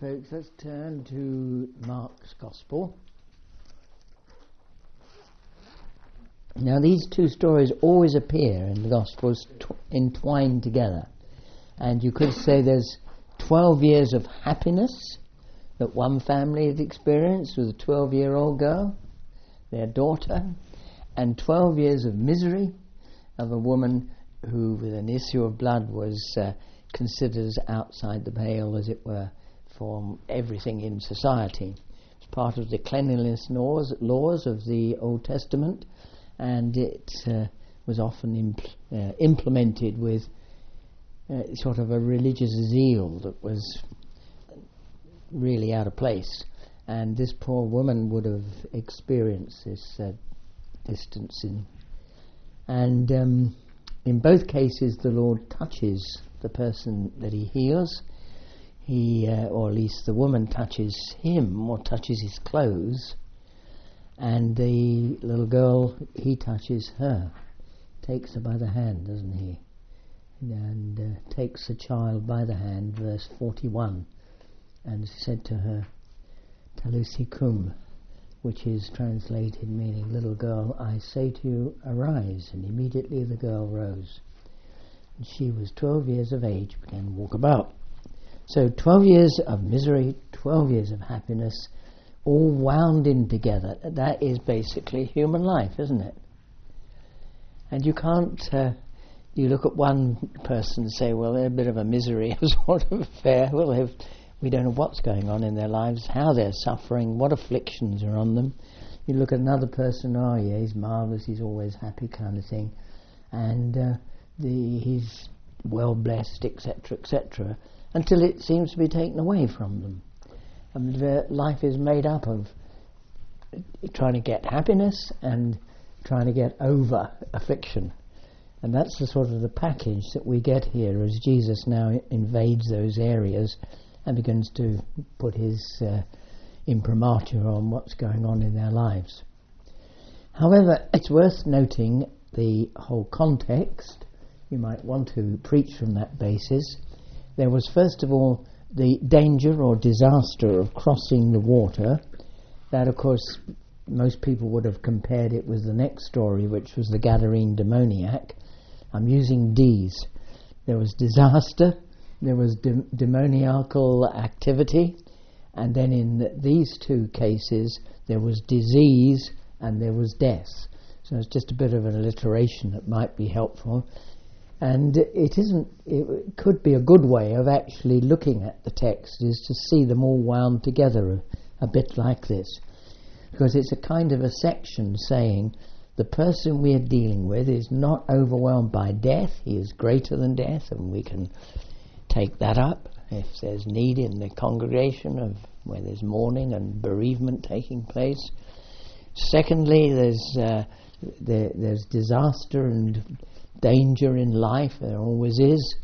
folks, let's turn to Mark's Gospel. Now, these two stories always appear in the Gospels entwined together. And you could say there's 12 years of happiness that one family had experienced with a 12-year-old girl, their daughter, and 12 years of misery of a woman who, with an issue of blood, was considered as outside the pale, as it were, for everything in society. It's part of the cleanliness laws of the Old Testament, and it was often implemented with sort of a religious zeal that was really out of place. And this poor woman would have experienced this distancing. And in both cases, the Lord touches the person that he heals. Or at least the woman touches him, or touches his clothes. And the little girl, he touches her, takes her by the hand, doesn't he? And takes the child by the hand, verse 41, and said to her, Talusi kum, which is translated meaning, little girl, I say to you, arise. And immediately the girl rose. And she was 12 years of age, began to walk about. So 12 years of misery, 12 years of happiness, all wound in together. That is basically human life, isn't it? And you can't, you look at one person and say, well, they're a bit of a misery sort of affair. Well, we don't know what's going on in their lives, how they're suffering, what afflictions are on them. You look at another person, oh yeah, he's marvellous, he's always happy kind of thing. And he's well blessed, etc., etc., until it seems to be taken away from them. And life is made up of trying to get happiness and trying to get over affliction. And that's the sort of the package that we get here as Jesus now invades those areas and begins to put his imprimatur on what's going on in their lives. However, it's worth noting the whole context. You might want to preach from that basis. There was first of all the danger or disaster of crossing the water. That, of course, most people would have compared it with the next story, which was the Gadarene demoniac. I'm using D's. There was disaster, there was demoniacal activity, and then in these two cases there was disease and there was death. So it's just a bit of an alliteration that might be helpful. And it could be a good way of actually looking at the text, is to see them all wound together a bit like this. Because it's a kind of a section saying the person we are dealing with is not overwhelmed by death, he is greater than death, and we can take that up if there's need in the congregation of where there's mourning and bereavement taking place. Secondly, there's disaster and danger in life, there always is.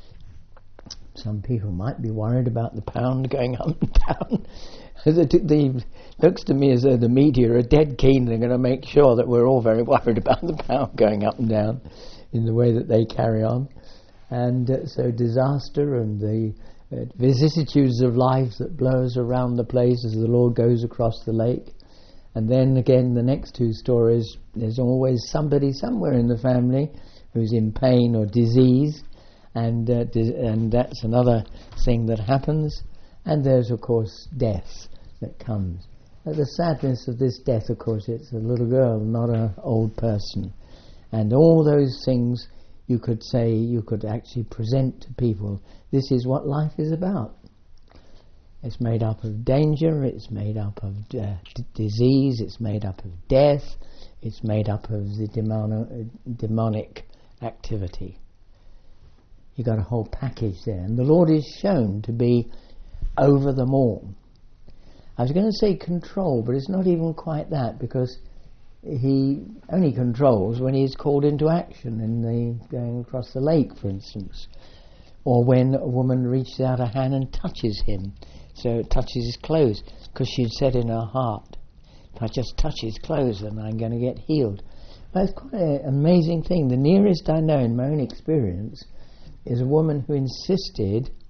Some people might be worried about the pound going up and down. It looks to me as though the media are dead keen. They're going to make sure that we're all very worried about the pound going up and down in the way that they carry on. And so disaster and the vicissitudes of life that blows around the place as the Lord goes across the lake. And then again, the next two stories, there's always somebody somewhere in the family who's in pain or disease, and that's another thing that happens. And there's, of course, death that comes. The sadness of this death, of course, it's a little girl, not an old person. And all those things you could say, you could actually present to people. This is what life is about. It's made up of danger, it's made up of disease, it's made up of death, it's made up of the demonic activity. You got a whole package there, and the Lord is shown to be over them all. I was going to say control, but it's not even quite that, because he only controls when he's called into action, in the going across the lake, for instance, or when a woman reaches out a hand and touches him, so it touches his clothes, because she'd said in her heart, if I just touch his clothes, then I'm going to get healed. But it's quite an amazing thing. The nearest I know in my own experience is a woman who insisted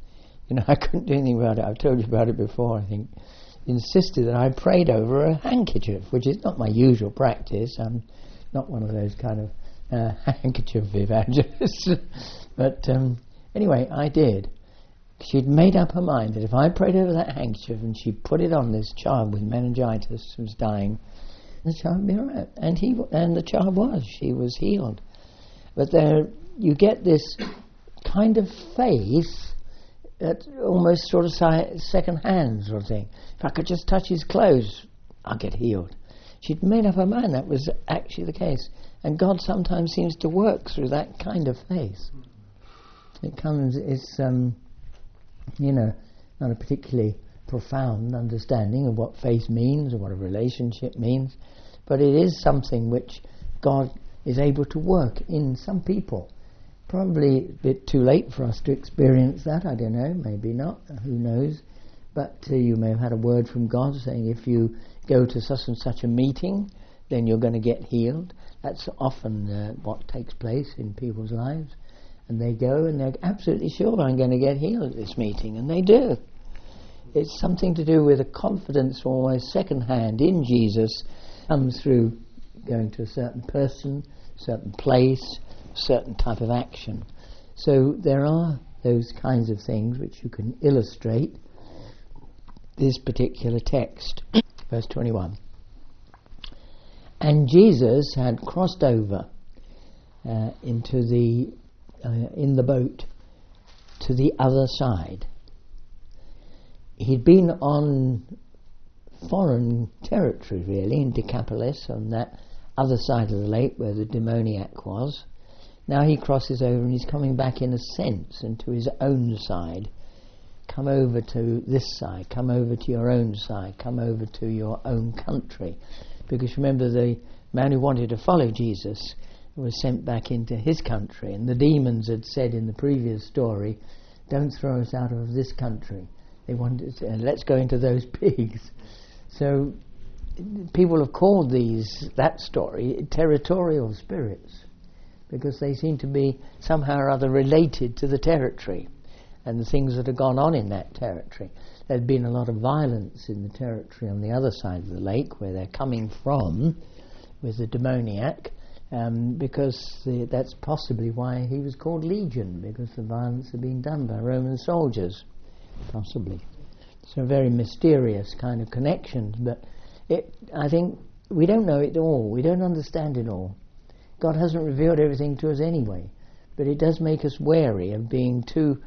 I couldn't do anything about it. I've told you about it before, I think. Insisted that I prayed over a handkerchief, which is not my usual practice. I'm not one of those kind of handkerchief evangelists. But anyway, I did. She'd made up her mind that if I prayed over that handkerchief and she put it on this child with meningitis who was dying, the child would be all right. And the child was. She was healed. But there, you get this kind of faith that almost sort of second-hand sort of thing. If I could just touch his clothes, I'll get healed. She'd made up her mind that was actually the case. And God sometimes seems to work through that kind of faith. It's not a particularly profound understanding of what faith means or what a relationship means, but it is something which God is able to work in some people. Probably a bit too late for us to experience that, I don't know, maybe not, who knows. But you may have had a word from God saying if you go to such and such a meeting, then you're going to get healed. That's often what takes place in people's lives. And they go and they're absolutely sure I'm going to get healed at this meeting, and they do. It's something to do with a confidence almost second-hand in Jesus comes through going to a certain person, certain place, certain type of action. So there are those kinds of things which you can illustrate this particular text. Verse 21. And Jesus had crossed over into the in the boat to the other side. He'd been on foreign territory, really, in Decapolis, on that other side of the lake where the demoniac was. Now he crosses over and he's coming back in a sense into his own side. Come over to this side, come over to your own side, come over to your own country. Because remember, the man who wanted to follow Jesus was sent back into his country, and the demons had said in the previous story, don't throw us out of this country. They wanted to say, let's go into those pigs. So people have called that story territorial spirits, because they seem to be somehow or other related to the territory and the things that have gone on in that territory. There'd been a lot of violence in the territory on the other side of the lake where they're coming from with the demoniac, because that's possibly why he was called Legion, because the violence had been done by Roman soldiers, possibly. So a very mysterious kind of connection, but I think we don't know it all, we don't understand it all. God hasn't revealed everything to us anyway, but it does make us wary of being too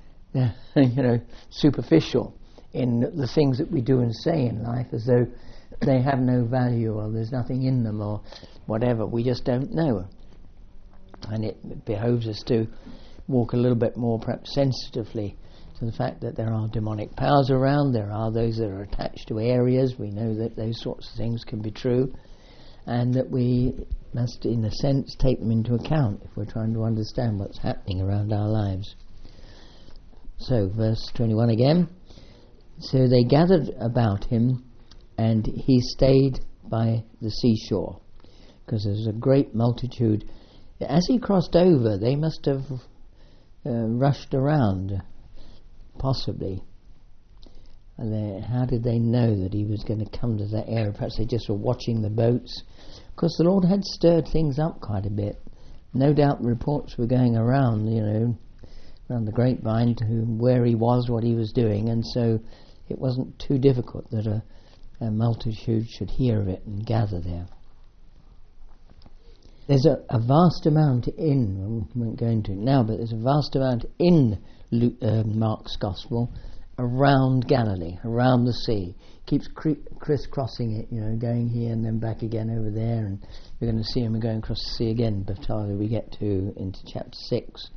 superficial in the things that we do and say in life, as though they have no value or there's nothing in them or whatever. We just don't know. And it behoves us to walk a little bit more, perhaps sensitively, to the fact that there are demonic powers around, there are those that are attached to areas. We know that those sorts of things can be true, and that we must, in a sense, take them into account if we're trying to understand what's happening around our lives. So, verse 21 again. So they gathered about him, and he stayed by the seashore, because there's a great multitude. As he crossed over, they must have rushed around, possibly. And how did they know that he was going to come to that area? Perhaps they just were watching the boats. Of course, the Lord had stirred things up quite a bit. No doubt reports were going around, around the grapevine to where he was, what he was doing, and so it wasn't too difficult that a multitude should hear of it and gather there. There's a vast amount in, we won't go into it now, but there's a vast amount in Mark's Gospel around Galilee, around the sea. Keeps crisscrossing it, going here and then back again over there, and we're going to see him going across the sea again before we get into chapter 6.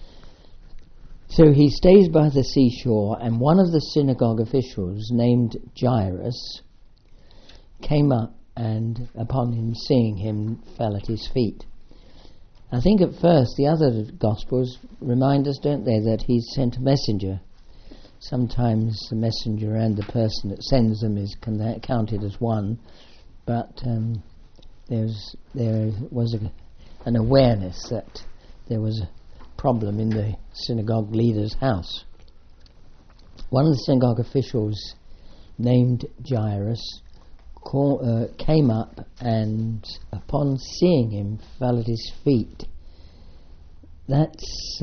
So he stays by the seashore, and one of the synagogue officials, named Jairus, came up and upon him, seeing him, fell at his feet. I think at first the other Gospels remind us, don't they, that he sent a messenger. Sometimes the messenger and the person that sends them is counted as one, but there was an awareness that there was a problem in the synagogue leader's house. One of the synagogue officials, named Jairus, came up and, upon seeing him, fell at his feet. That's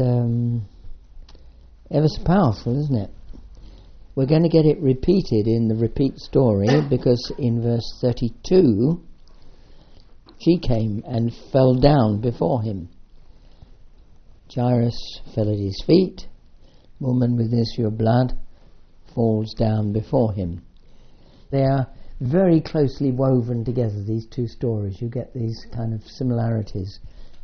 ever so powerful, isn't it? We're going to get it repeated in the repeat story, because in verse 32, she came and fell down before him. Jairus fell at his feet. Woman with issue of blood falls down before him. They are very closely woven together, these two stories. You get these kind of similarities,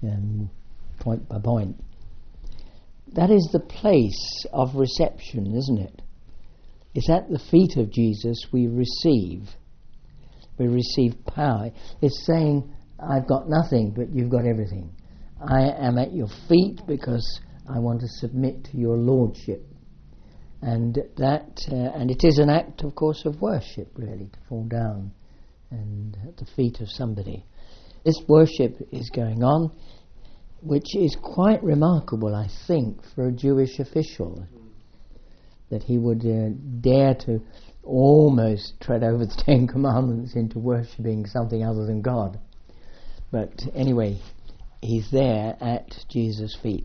point by point. That is the place of reception, isn't it? It's at the feet of Jesus we receive. We receive power. It's saying, I've got nothing, but you've got everything. I am at your feet because I want to submit to your lordship. And and it is an act, of course, of worship, really, to fall down and at the feet of somebody. This worship is going on, which is quite remarkable, I think, for a Jewish official, that he would dare to almost tread over the Ten Commandments into worshipping something other than God. But anyway, he's there at Jesus' feet.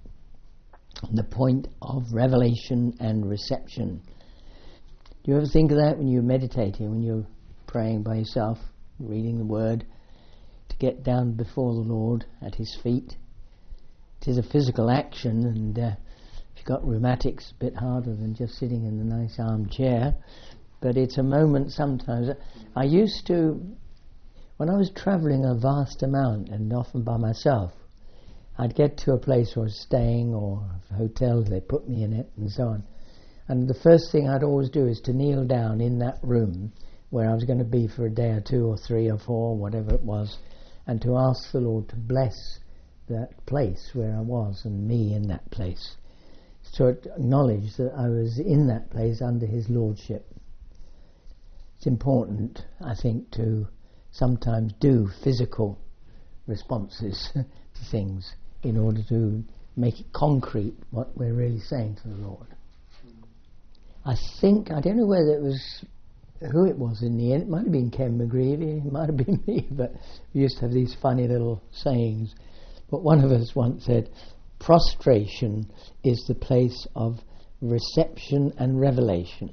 The point of revelation and reception. Do you ever think of that when you're meditating, when you're praying by yourself, reading the Word, to get down before the Lord at His feet? It is a physical action, and if you've got rheumatics, a bit harder than just sitting in the nice armchair. But it's a moment sometimes. I used to, when I was travelling a vast amount, and often by myself, I'd get to a place where I was staying, or a hotel, they put me in it, and so on. And the first thing I'd always do is to kneel down in that room where I was going to be for a day or two or three or four, whatever it was, and to ask the Lord to bless that place where I was and me in that place. So to acknowledge that I was in that place under His lordship. It's important, I think, to sometimes do physical responses to things in order to make it concrete what we're really saying to the Lord. I don't know whether it was who it was in the end. It might have been Ken McGreevy, it might have been me, but we used to have these funny little sayings. But one of us once said, prostration is the place of reception and revelation.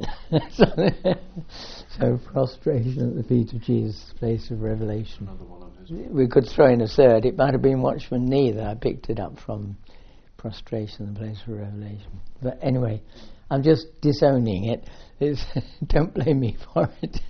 So prostration at the feet of Jesus is the place of revelation. We could throw in a third. It might have been Watchman Nee that I picked it up from. Prostration, the place for revelation. But anyway, I'm just disowning it. Don't blame me for it.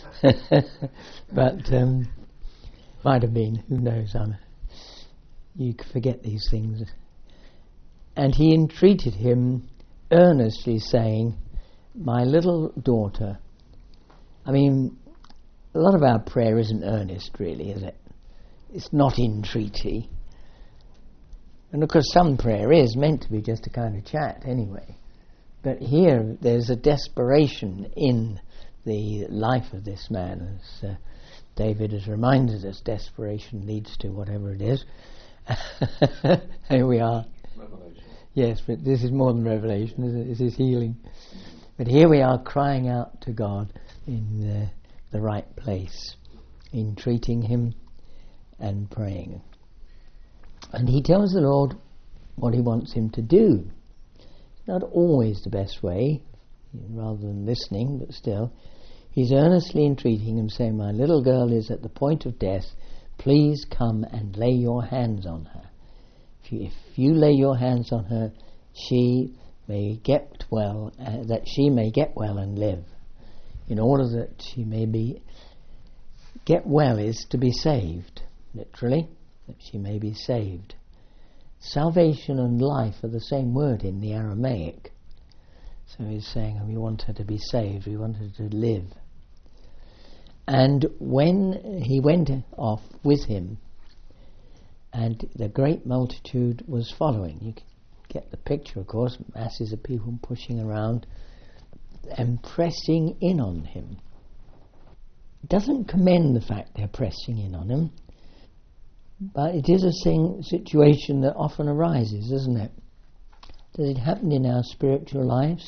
But might have been. Who knows? You forget these things. And he entreated him earnestly, saying, "My little daughter." I mean, a lot of our prayer isn't earnest, really, is it? It's not entreaty. And of course some prayer is meant to be just a kind of chat anyway. But here there's a desperation in the life of this man. As David has reminded us, desperation leads to whatever it is. Here we are. Revelation. Yes, but this is more than revelation, isn't it? This is healing. But here we are crying out to God in the right place, entreating Him and praying. And he tells the Lord what he wants him to do. It's not always the best way, rather than listening, but still. He's earnestly entreating him, saying, "My little girl is at the point of death. Please come and lay your hands on her. If you lay your hands on her, she may get well, that she may get well and live." In order that she may get well is to be saved, literally, that she may be saved. Salvation and life are the same word in the Aramaic. So he's saying, we want her to be saved, we want her to live. And when he went off with him, and the great multitude was following, you can get the picture, of course, masses of people pushing around and pressing in on him. It doesn't commend the fact they're pressing in on him, but it is a situation that often arises, isn't it? Does it happen in our spiritual lives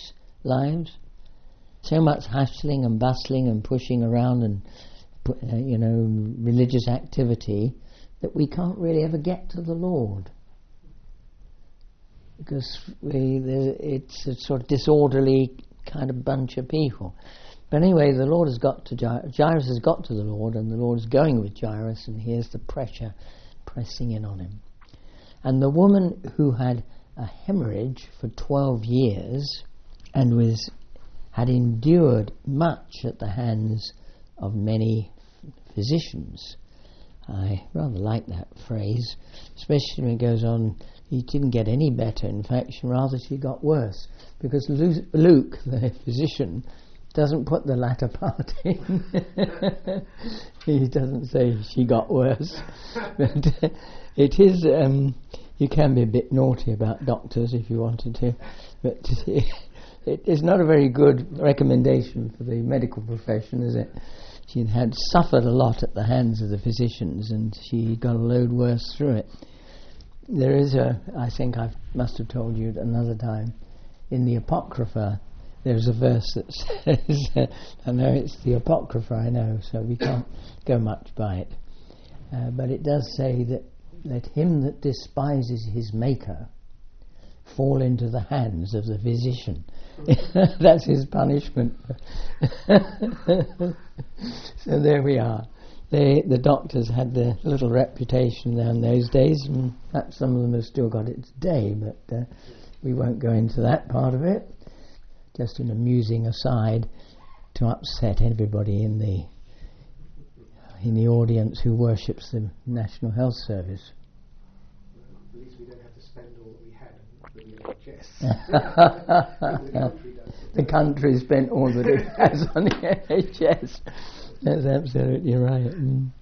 lives? So much hustling and bustling and pushing around and religious activity that we can't really ever get to the Lord, because it's a sort of disorderly kind of bunch of people. But anyway, the Lord has got to Jairus has got to the Lord, and the Lord is going with Jairus, and here's the pressure pressing in on him. And the woman who had a hemorrhage for 12 years and had endured much at the hands of many physicians. I rather like that phrase, especially when it goes on, he didn't get any better, in fact, rather she got worse, because Luke, the physician, doesn't put the latter part in. He doesn't say she got worse. But it is, you can be a bit naughty about doctors if you wanted to, but it is not a very good recommendation for the medical profession, is it? She had suffered a lot at the hands of the physicians, and she got a load worse through it. There is I think I must have told you another time, in the Apocrypha, there's a verse that says, I know it's the Apocrypha, I know, so we can't go much by it. But it does say that, let him that despises his maker fall into the hands of the physician. That's his punishment. So there we are. The doctors had their little reputation there in those days, and perhaps some of them have still got it today, but we won't go into that part of it. Just an amusing aside to upset everybody in the audience who worships the National Health Service. At least we don't have to spend all that we had on the NHS. The country spent all that it has on the NHS. That's absolutely right.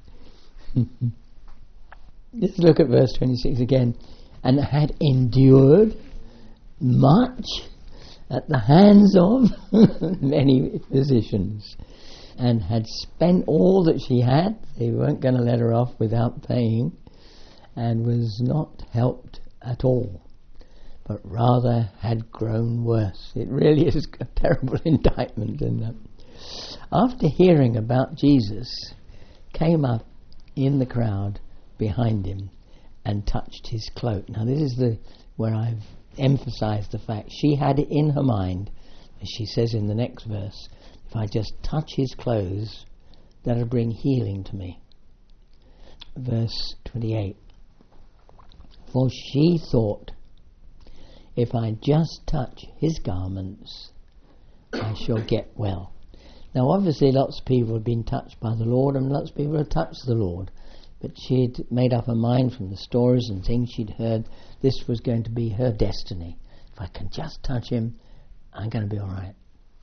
Let's look at verse 26 again. And had endured much at the hands of many physicians, and had spent all that she had. They weren't going to let her off without paying, and was not helped at all, but rather had grown worse. It really is a terrible indictment. And after hearing about Jesus, came up in the crowd behind him and touched his cloak. Now this is where I've emphasized the fact she had it in her mind, as she says in the next verse, if I just touch his clothes, that'll bring healing to me. Verse 28. For she thought, if I just touch his garments, I shall get well. Now obviously lots of people have been touched by the Lord, and lots of people have touched the Lord, but she'd made up her mind from the stories and things she'd heard, this was going to be her destiny. If I can just touch him, I'm going to be all right.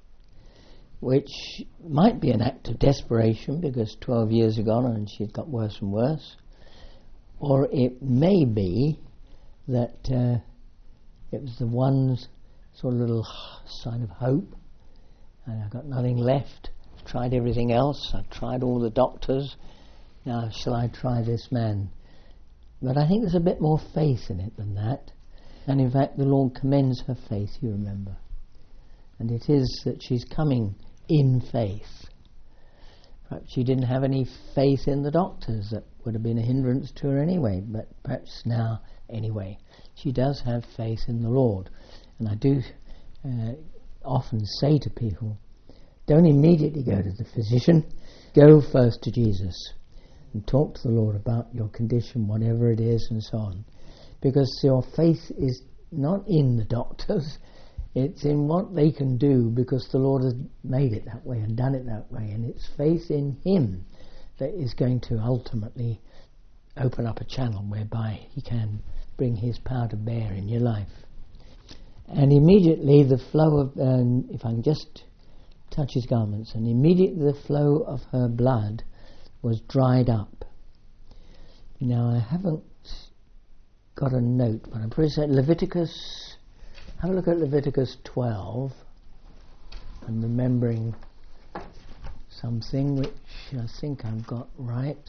Which might be an act of desperation, because 12 years had gone and she'd got worse and worse. Or it may be that it was the one sort of little sign of hope, and I've got nothing left. I've tried everything else. I've tried all the doctors. Now shall I try this man? But I think there's a bit more faith in it than that. And in fact the Lord commends her faith, you remember. And it is that she's coming in faith. Perhaps she didn't have any faith in the doctors. That would have been a hindrance to her anyway. But perhaps now, anyway, she does have faith in the Lord. And I do often say to people, don't immediately go to the physician. Go first to Jesus and talk to the Lord about your condition, whatever it is, and so on. Because your faith is not in the doctors, it's in what they can do, because the Lord has made it that way and done it that way, and it's faith in him that is going to ultimately open up a channel whereby he can bring his power to bear in your life. And immediately the flow of, if I can just touch his garments, and immediately the flow of her blood was dried up. Now I haven't got a note, but I'm pretty certain Leviticus, have a look at Leviticus 12, I'm remembering something which I think I've got right.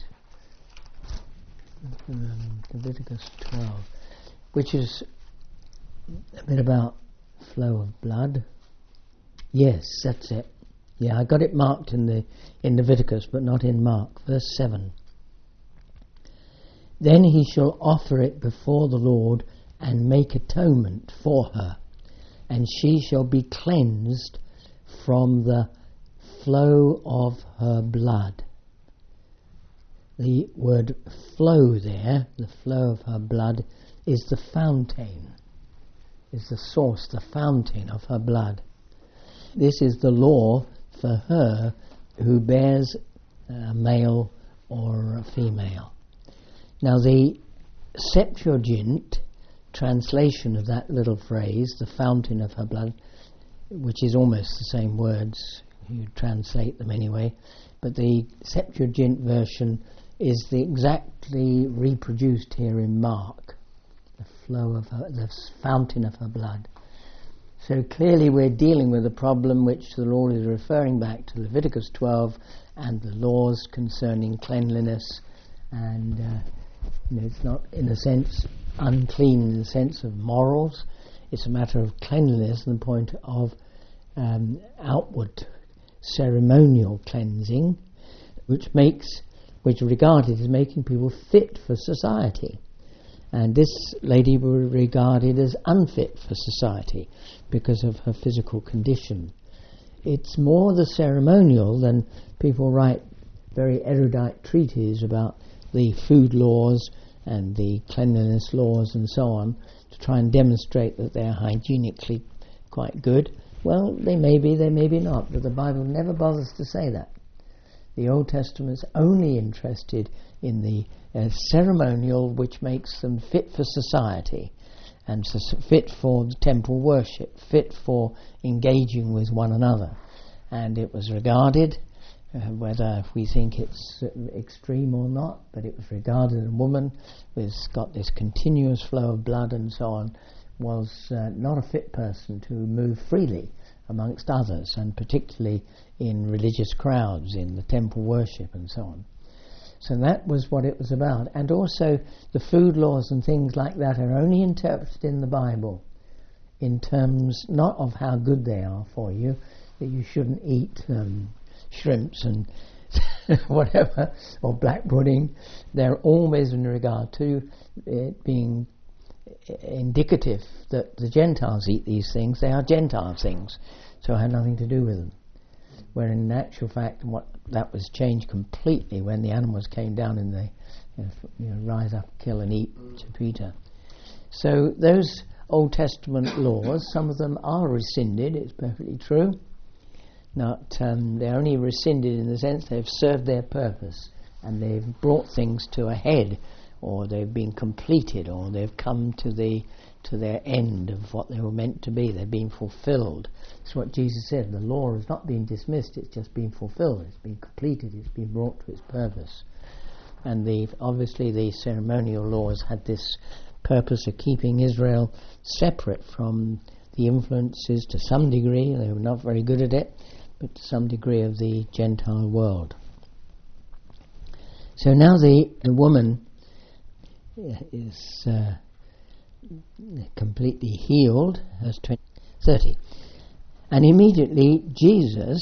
Leviticus 12, which is a bit about flow of blood. Yes, that's it. Yeah, I got it marked in Leviticus, but not in Mark. Verse 7. Then he shall offer it before the Lord and make atonement for her, and she shall be cleansed from the flow of her blood. The word flow there, the flow of her blood, is the fountain, is the source, the fountain of her blood. This is the law for her who bears a male or a female. Now the Septuagint translation of that little phrase, the fountain of her blood, which is almost the same words, you translate them anyway, but the Septuagint version is exactly reproduced here in Mark, the flow of her, the fountain of her blood. So clearly we're dealing with a problem which the Lord is referring back to Leviticus 12 and the laws concerning cleanliness, and it's not in a sense unclean in the sense of morals, it's a matter of cleanliness and the point of outward ceremonial cleansing, which regarded as making people fit for society. And this lady was regarded as unfit for society because of her physical condition. It's more the ceremonial than people write very erudite treatises about the food laws and the cleanliness laws and so on to try and demonstrate that they're hygienically quite good. Well, they may be not, but the Bible never bothers to say that. The Old Testament's only interested in the ceremonial which makes them fit for society and fit for temple worship, fit for engaging with one another. And it was regarded, whether we think it's extreme or not, but it was regarded a woman who's got this continuous flow of blood and so on was not a fit person to move freely amongst others, and particularly in religious crowds, in the temple worship and so on. So that was what it was about. And also the food laws and things like that are only interpreted in the Bible in terms not of how good they are for you, that you shouldn't eat shrimps and whatever, or black pudding. They're always in regard to it being indicative that the Gentiles eat these things. They are Gentile things, so it had nothing to do with them. Where in actual fact, that was changed completely when the animals came down and they rise up, kill and eat to Peter. So those Old Testament laws, some of them are rescinded, it's perfectly true. They're only rescinded in the sense they've served their purpose and they've brought things to a head, or they've been completed, or they've come to their end of what they were meant to be. They've been fulfilled. That's what Jesus said. The law has not been dismissed, it's just been fulfilled. It's been completed, it's been brought to its purpose. And obviously the ceremonial laws had this purpose of keeping Israel separate from the influences, to some degree, they were not very good at it, but to some degree, of the Gentile world. So now the woman is completely healed, verse 30. And immediately Jesus,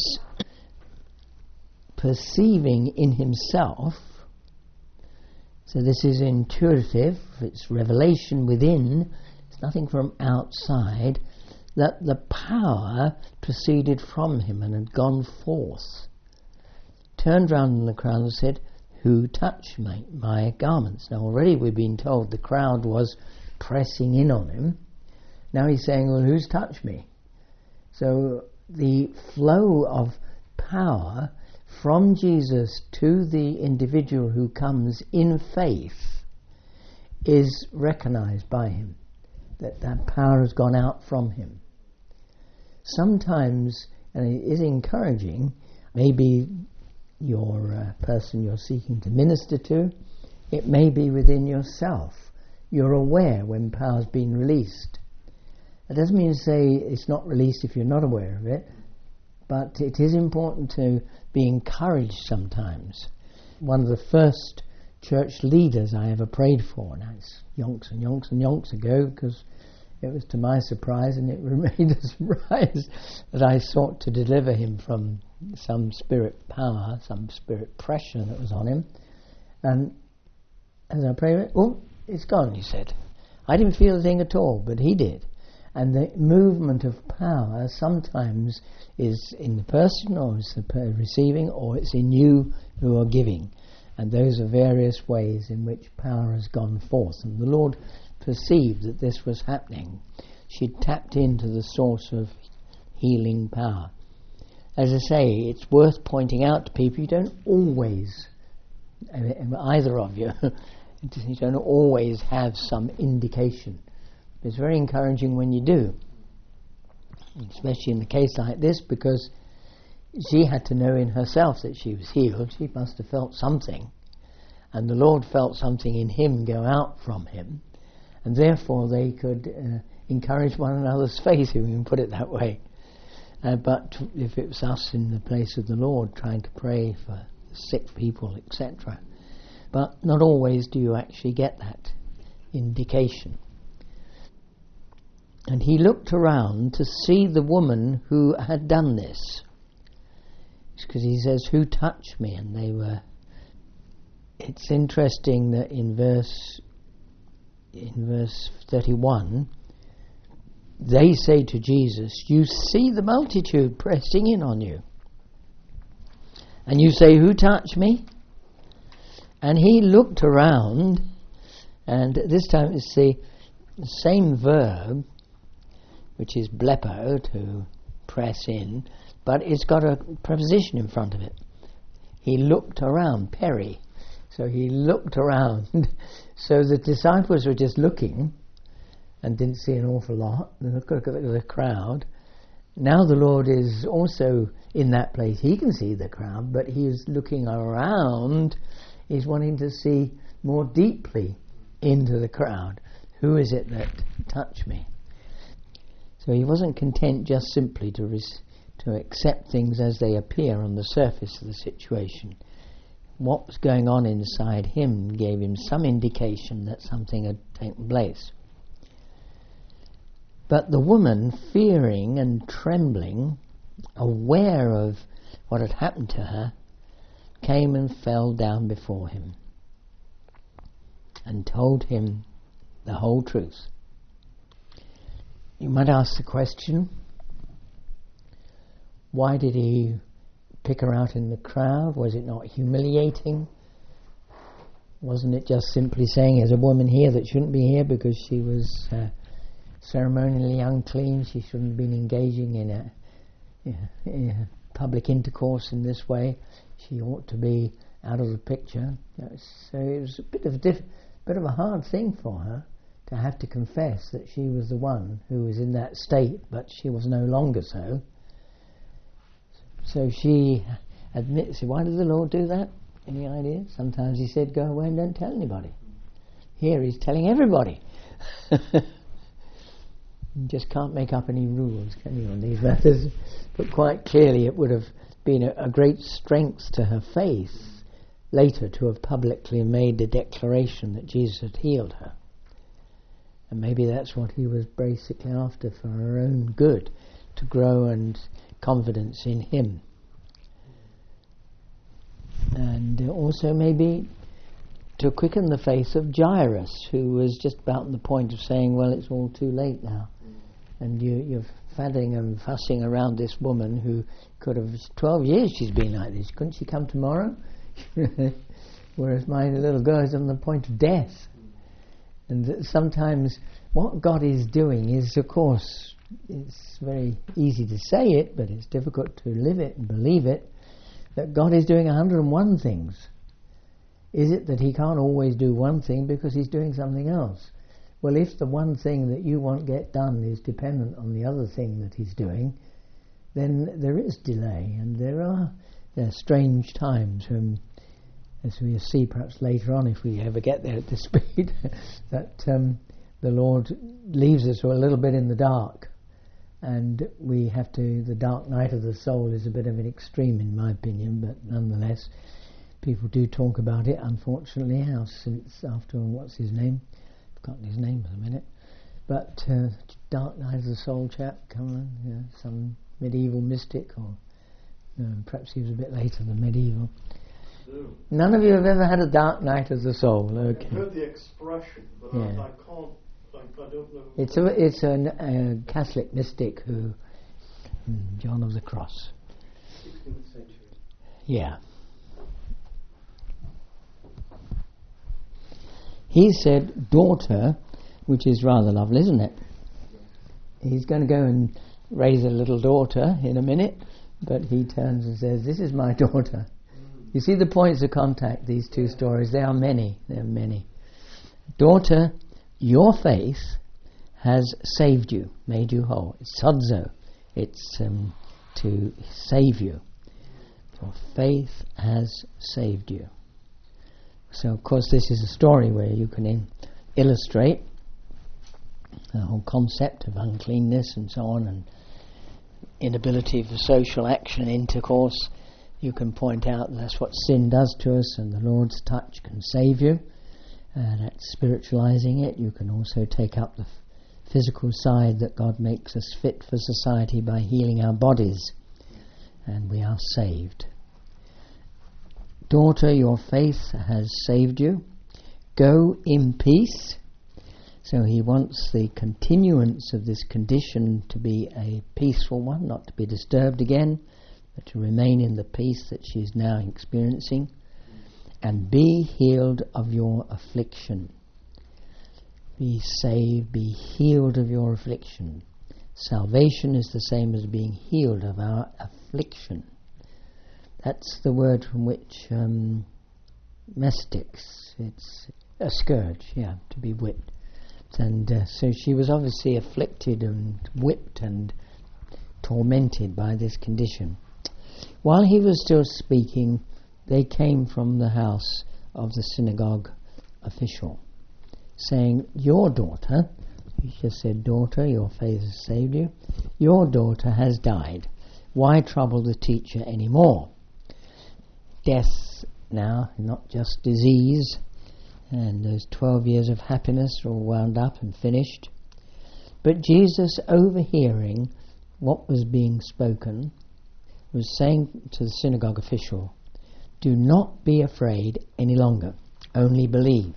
perceiving in himself, so this is intuitive, it's revelation within, it's nothing from outside, that the power proceeded from him and had gone forth, turned round in the crowd and said, "Who touched my garments?" Now already we've been told the crowd was pressing in on him. Now he's saying, well, who's touched me? So the flow of power from Jesus to the individual who comes in faith is recognized by him, that power has gone out from him. Sometimes, and it is encouraging, maybe your person you're seeking to minister to, it may be within yourself. You're aware when power's been released. That doesn't mean to say it's not released if you're not aware of it, but it is important to be encouraged sometimes. One of the first church leaders I ever prayed for, now it's yonks and yonks and yonks ago, because it was to my surprise, and it remained a surprise, that I sought to deliver him from some spirit power, some spirit pressure that was on him. And as I prayed, oh, it's gone, he said. I didn't feel a thing at all, but he did. And the movement of power sometimes is in the person, or it's the receiving, or it's in you who are giving. And those are various ways in which power has gone forth. And the Lord perceived that this was happening. She tapped into the source of healing power. As I say, it's worth pointing out to people, you don't always, either of you, you don't always have some indication. It's very encouraging when you do, especially in the case like this, because she had to know in herself that she was healed. She must have felt something, and the Lord felt something in him go out from him, and therefore they could encourage one another's faith, if we can put it that way. But if it was us in the place of the Lord trying to pray for sick people, etc., but not always do you actually get that indication. And he looked around to see the woman who had done this. Because he says, who touched me? And they were... It's interesting that in verse 31, they say to Jesus, you see the multitude pressing in on you, and you say, who touched me? And he looked around, and this time it's the same verb, which is blepo, to press in, but it's got a preposition in front of it. He looked around, peri. So he looked around. So the disciples were just looking and didn't see an awful lot. Look at the crowd. Now the Lord is also in that place. He can see the crowd, but he is looking around. He's wanting to see more deeply into the crowd. Who is it that touched me? So he wasn't content just simply to accept things as they appear on the surface of the situation. What was going on inside him gave him some indication that something had taken place. But the woman, fearing and trembling, aware of what had happened to her, came and fell down before him and told him the whole truth. You might ask the question, why did he pick her out in the crowd? Was it not humiliating? Wasn't it just simply saying, there's a woman here that shouldn't be here because she was ceremonially unclean, she shouldn't have been engaging in a public intercourse in this way, she ought to be out of the picture. So it was a bit of a hard thing for her to have to confess that she was the one who was in that state, but she was no longer so. So she admits, why did the Lord do that? Any idea? Sometimes he said, go away and don't tell anybody. Here he's telling everybody. You just can't make up any rules, can you, on these matters? But quite clearly it would have been a great strength to her faith later to have publicly made the declaration that Jesus had healed her. And maybe that's what he was basically after, for her own good, to grow and confidence in him. And also maybe to quicken the faith of Jairus, who was just about on the point of saying, well, it's all too late now. And you're fadding and fussing around this woman who could have, 12 years she's been like this. Couldn't she come tomorrow? Whereas my little girl is on the point of death. And sometimes what God is doing is, of course, it's very easy to say it, but it's difficult to live it and believe it, that God is doing 101 things. Is it that he can't always do one thing because he's doing something else? Well, if the one thing that you want get done is dependent on the other thing that he's doing, then there is delay, and there are strange times when, as we'll see perhaps later on if we ever get there at this speed, that the Lord leaves us a little bit in the dark, and we have to, the dark night of the soul is a bit of an extreme in my opinion, but nonetheless people do talk about it, unfortunately, since after, what's his name? I've forgotten his name for a minute. But Dark Night of the Soul chap, come on, some medieval mystic, or perhaps he was a bit later than medieval. No. None of you have ever had a Dark Night of the Soul, okay? I've heard the expression, but I can't. I don't know. It's a Catholic mystic who, John of the Cross. 16th century. Yeah. He said, daughter, which is rather lovely, isn't it? He's going to go and raise a little daughter in a minute, but he turns and says, this is my daughter. You see the points of contact, these two stories, there are many. Daughter, your faith has saved you, made you whole. It's sozo, it's to save you. Your faith has saved you. So, of course, this is a story where you can illustrate the whole concept of uncleanness and so on, and inability for social action, intercourse. You can point out that's what sin does to us, and the Lord's touch can save you. That's spiritualizing it. You can also take up the physical side, that God makes us fit for society by healing our bodies, and we are saved. Daughter, your faith has saved you. Go in peace. So he wants the continuance of this condition to be a peaceful one, not to be disturbed again, but to remain in the peace that she is now experiencing. And be healed of your affliction. Be saved, be healed of your affliction. Salvation is the same as being healed of our affliction. That's the word from which mastix, it's a scourge, to be whipped. And so she was obviously afflicted and whipped and tormented by this condition. While he was still speaking, they came from the house of the synagogue official, saying, your daughter, he just said, daughter, your faith has saved you, your daughter has died. Why trouble the teacher anymore? Death now, not just disease, and those 12 years of happiness are all wound up and finished. But Jesus, overhearing what was being spoken, was saying to the synagogue official, do not be afraid any longer, only believe.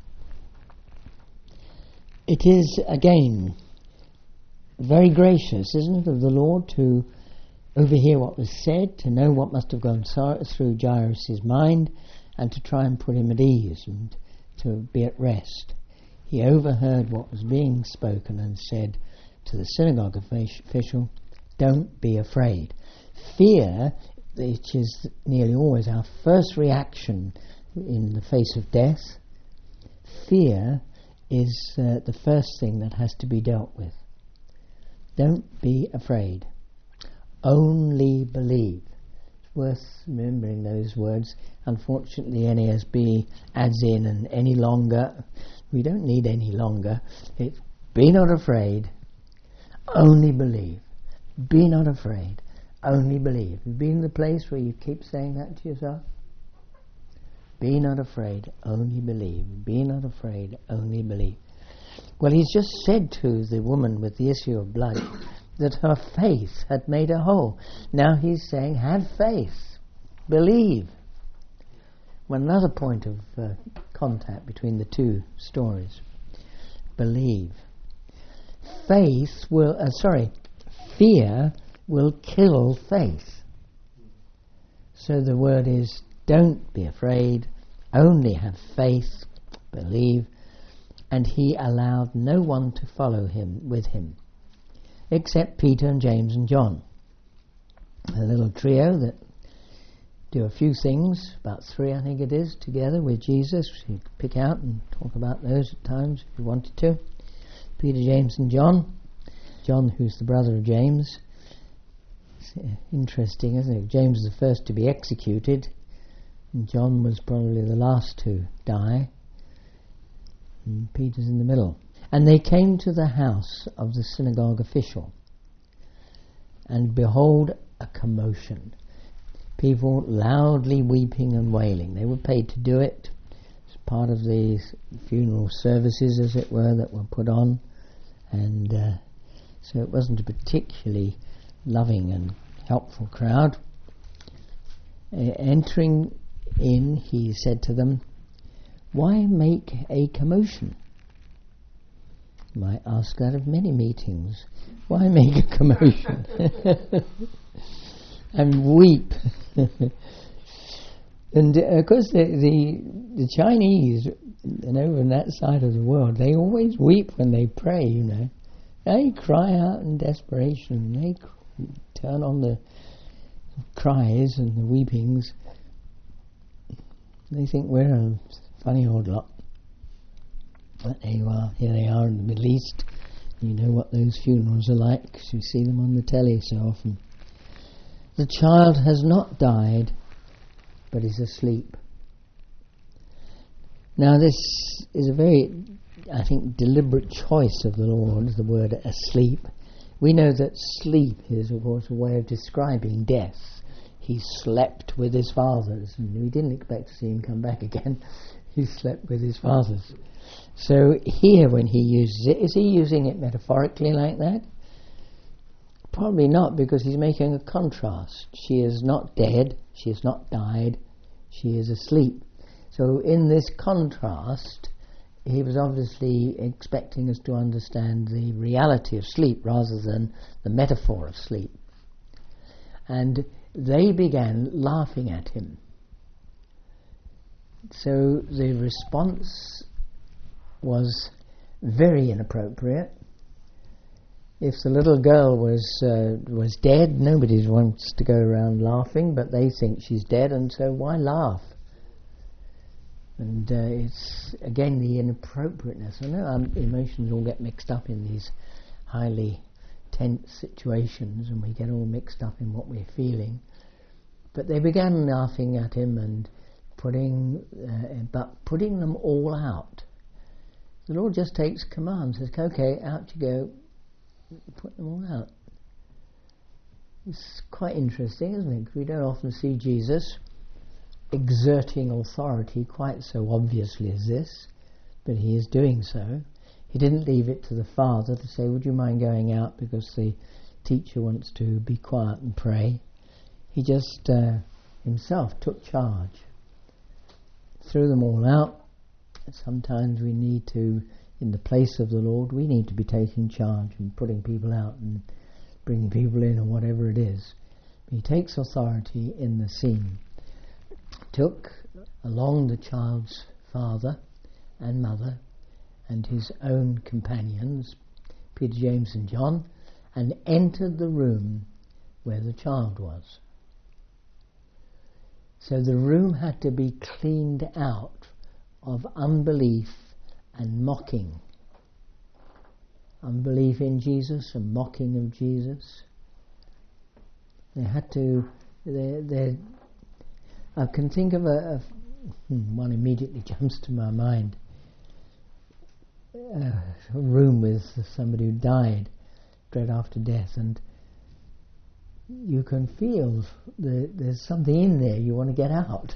It is, again, very gracious, isn't it, of the Lord to overhear what was said, to know what must have gone through Jairus' mind, and to try and put him at ease and to be at rest. He overheard what was being spoken and said to the synagogue official, don't be afraid. Fear, which is nearly always our first reaction in the face of death, fear is the first thing that has to be dealt with. Don't be afraid. Only believe. It's worth remembering those words. Unfortunately, NASB adds in an any longer. We don't need any longer. It's be not afraid, only believe. Be not afraid, only believe. Have you been in the place where you keep saying that to yourself? Be not afraid, only believe. Be not afraid, only believe. Well, he's just said to the woman with the issue of blood that her faith had made her whole. Now he's saying, have faith, believe. Well, another point of contact between the two stories. Believe. Fear will kill faith. So the word is, don't be afraid, only have faith, believe. And he allowed no one to follow him with him, except Peter and James and John. A little trio that do a few things, about 3 I think it is, together with Jesus. You could pick out and talk about those at times if you wanted to. Peter, James and John. John, who's the brother of James. It's interesting, isn't it? James was the first to be executed, and John was probably the last to die. And Peter's in the middle. And they came to the house of the synagogue official, and behold, a commotion. People loudly weeping and wailing. They were paid to do it. It's part of the funeral services, as it were, that were put on. And so it wasn't a particularly loving and helpful crowd. Entering in, he said to them, "Why make a commotion?" You might ask that of many meetings. Why make a commotion? And weep. And of course the Chinese, in that side of the world, they always weep when they pray, They cry out in desperation. They turn on the cries and the weepings. They think we're a funny old lot. But there you are. Here they are in the Middle East. You know what those funerals are like, because you see them on the telly so often. The child has not died, but is asleep. Now this is a very, I think, deliberate choice of the Lord, the word asleep. We know that sleep is, of course, a way of describing death. He slept with his fathers, and we didn't expect to see him come back again. He slept with his fathers. So here when he uses it, is he using it metaphorically like that? Probably not, because he's making a contrast. She is not dead, she has not died, she is asleep. So in this contrast, he was obviously expecting us to understand the reality of sleep rather than the metaphor of sleep. And they began laughing at him. So the response was very inappropriate. If the little girl was dead, nobody wants to go around laughing, but they think she's dead, and so why laugh? And it's again the inappropriateness. I know our emotions all get mixed up in these highly tense situations, and we get all mixed up in what we're feeling. But they began laughing at him and putting them all out. The Lord just takes command, says, "Okay, out you go." Put them all out. It's quite interesting, isn't it? 'Cause we don't often see Jesus exerting authority quite so obviously as this, but he is doing so. He didn't leave it to the Father to say, "Would you mind going out because the teacher wants to be quiet and pray?" He just himself took charge, threw them all out. Sometimes we need to, in the place of the Lord, we need to be taking charge and putting people out and bringing people in or whatever it is. He takes authority in the scene. Took along the child's father and mother and his own companions, Peter, James and John, and entered the room where the child was. So the room had to be cleaned out of unbelief and mocking. Unbelief in Jesus and mocking of Jesus. They had to. I can think of one immediately jumps to my mind. A room with somebody who died straight after death, and you can feel there's something in there you want to get out.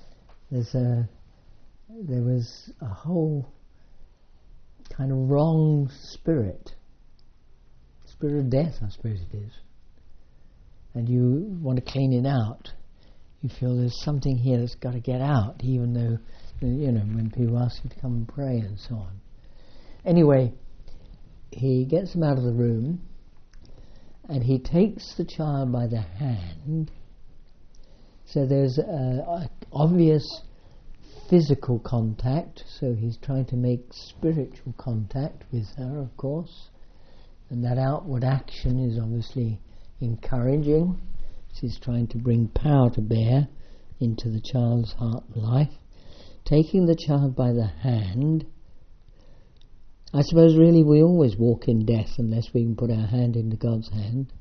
There was a whole kind of wrong spirit of death, I suppose it is, and you want to clean it out. You feel there's something here that's got to get out, even though, when people ask you to come and pray and so on. Anyway, he gets them out of the room, and he takes the child by the hand. So there's obvious physical contact, so he's trying to make spiritual contact with her, of course, and that outward action is obviously encouraging. She's trying to bring power to bear into the child's heart and life. Taking the child by the hand, I suppose really we always walk in death unless we can put our hand into God's hand.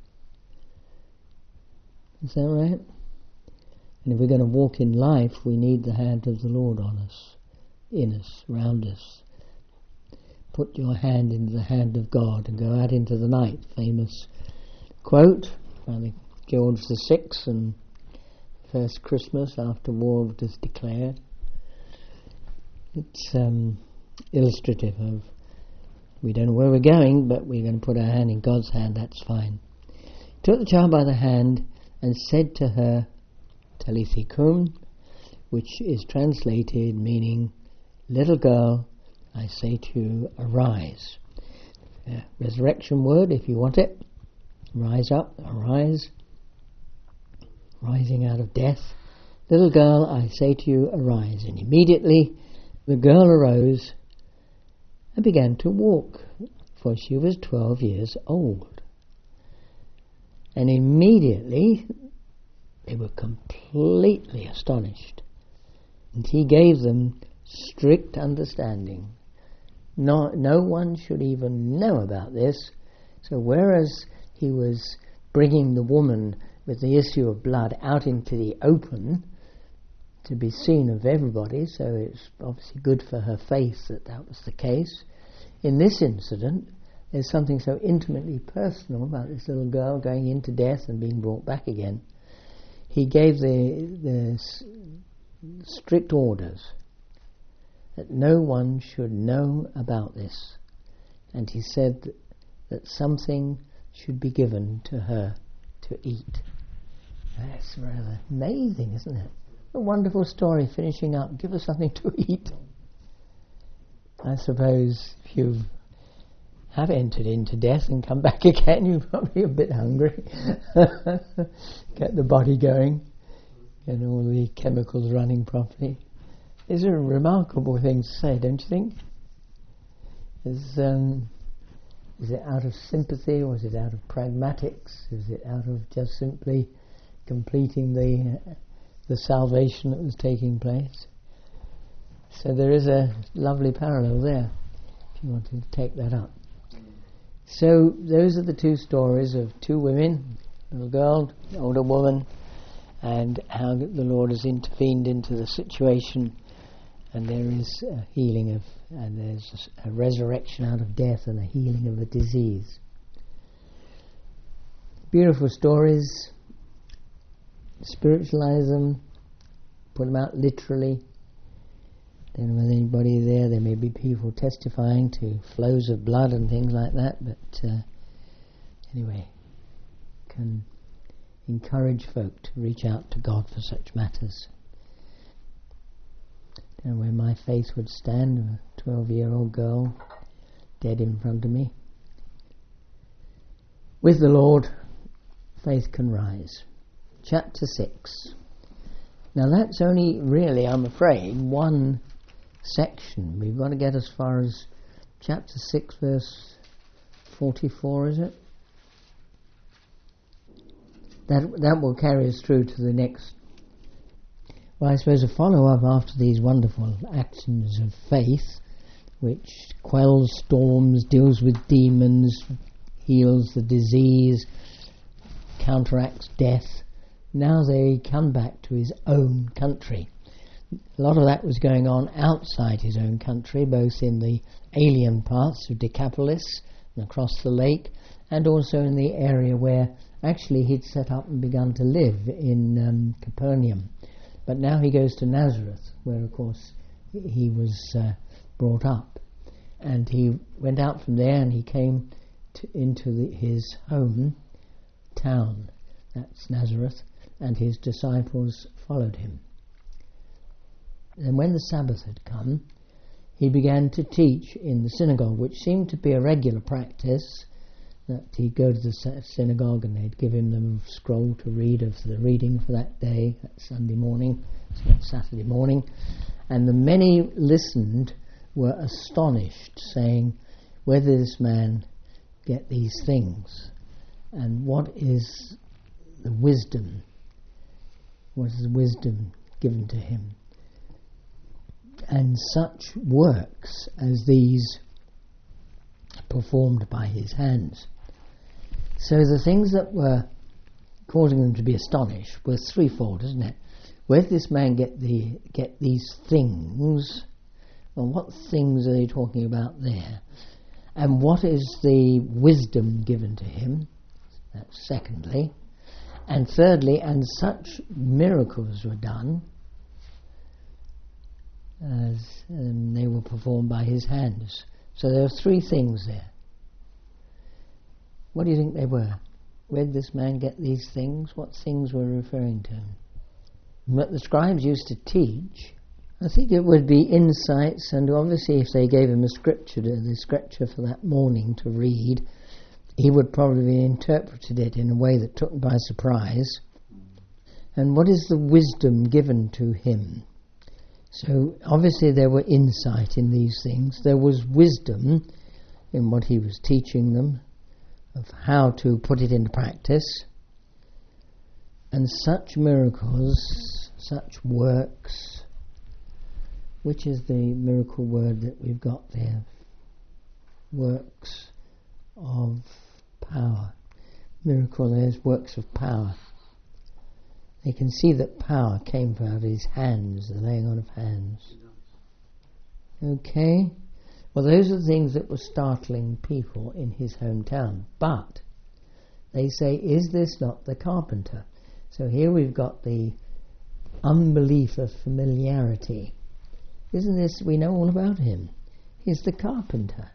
Is that right? And if we're going to walk in life, we need the hand of the Lord on us, in us, around us. Put your hand into the hand of God and go out into the night. Famous quote by George VI and first Christmas after war was declared. It's illustrative of We don't know where we're going, but we're going to put our hand in God's hand, that's fine. Took the child by the hand and said to her, Talitha kum, which is translated meaning, little girl, I say to you, arise. Resurrection word, if you want it. Rise up, arise. Rising out of death. Little girl, I say to you, arise. And immediately the girl arose and began to walk, for she was 12 years old. And immediately they were completely astonished. And he gave them strict understanding. No one should even know about this. So whereas he was bringing the woman with the issue of blood out into the open to be seen of everybody, so it's obviously good for her faith that was the case, in this incident there's something so intimately personal about this little girl going into death and being brought back again. He gave the strict orders that no one should know about this, and he said that something should be given to her to eat. That's rather amazing, isn't it? A wonderful story finishing up. Give us something to eat. I suppose if you have entered into death and come back again, you're probably a bit hungry. Get the body going, get all the chemicals running properly. It's a remarkable thing to say, don't you think? Is it out of sympathy, or is it out of pragmatics? Is it out of just simply completing the salvation that was taking place? So there is a lovely parallel there, if you want to take that up. So those are the two stories of two women, little girl, older woman, and how the Lord has intervened into the situation, and there is a healing and there's a resurrection out of death and a healing of a disease. Beautiful stories. Spiritualize them, put them out literally. Don't know whether anybody there may be people testifying to flows of blood and things like that, but anyway, can encourage folk to reach out to God for such matters. Don't know where my faith would stand, a 12-year-old girl dead in front of me. With the Lord, faith can rise. Chapter 6. Now that's only really, I'm afraid, one section. We've got to get as far as chapter 6 verse 44, is it? That will carry us through to the next. Well, I suppose a follow-up after these wonderful actions of faith, which quells storms, deals with demons, heals the disease, counteracts death. Now they come back to his own country. A lot of that was going on outside his own country, both in the alien parts of Decapolis and across the lake, and also in the area where actually he'd set up and begun to live in Capernaum. But now he goes to Nazareth, where of course he was brought up. And he went out from there and he came into his home town, that's Nazareth, and his disciples followed him. And when the Sabbath had come, he began to teach in the synagogue, which seemed to be a regular practice, that he'd go to the synagogue and they'd give him the scroll to read of the reading for that day, that Sunday morning, so that Saturday morning. And the many listened were astonished, saying, where did this man get these things? And what is the wisdom? What is the wisdom given to him? And such works as these performed by his hands. So the things that were causing them to be astonished were threefold, isn't it? Where did this man get these things? Well, what things are they talking about there? And what is the wisdom given to him? That's secondly. And thirdly, and such miracles were done as they were performed by his hands. So there are three things there. What do you think they were? Where did this man get these things? What things were referring to him? What the scribes used to teach, I think it would be insights, and obviously if they gave him the scripture for that morning to read, he would probably interpreted it in a way that took him by surprise. And what is the wisdom given to him? So obviously there were insight in these things. There was wisdom in what he was teaching them, of how to put it into practice. And such miracles, such works, which is the miracle word that we've got there? Works of power. Miracle is works of power. They can see that power came out of his hands, the laying on of hands. Okay? Well, those are the things that were startling people in his hometown. But they say, is this not the carpenter? So here we've got the unbelief of familiarity. Isn't this, we know all about him. He's the carpenter.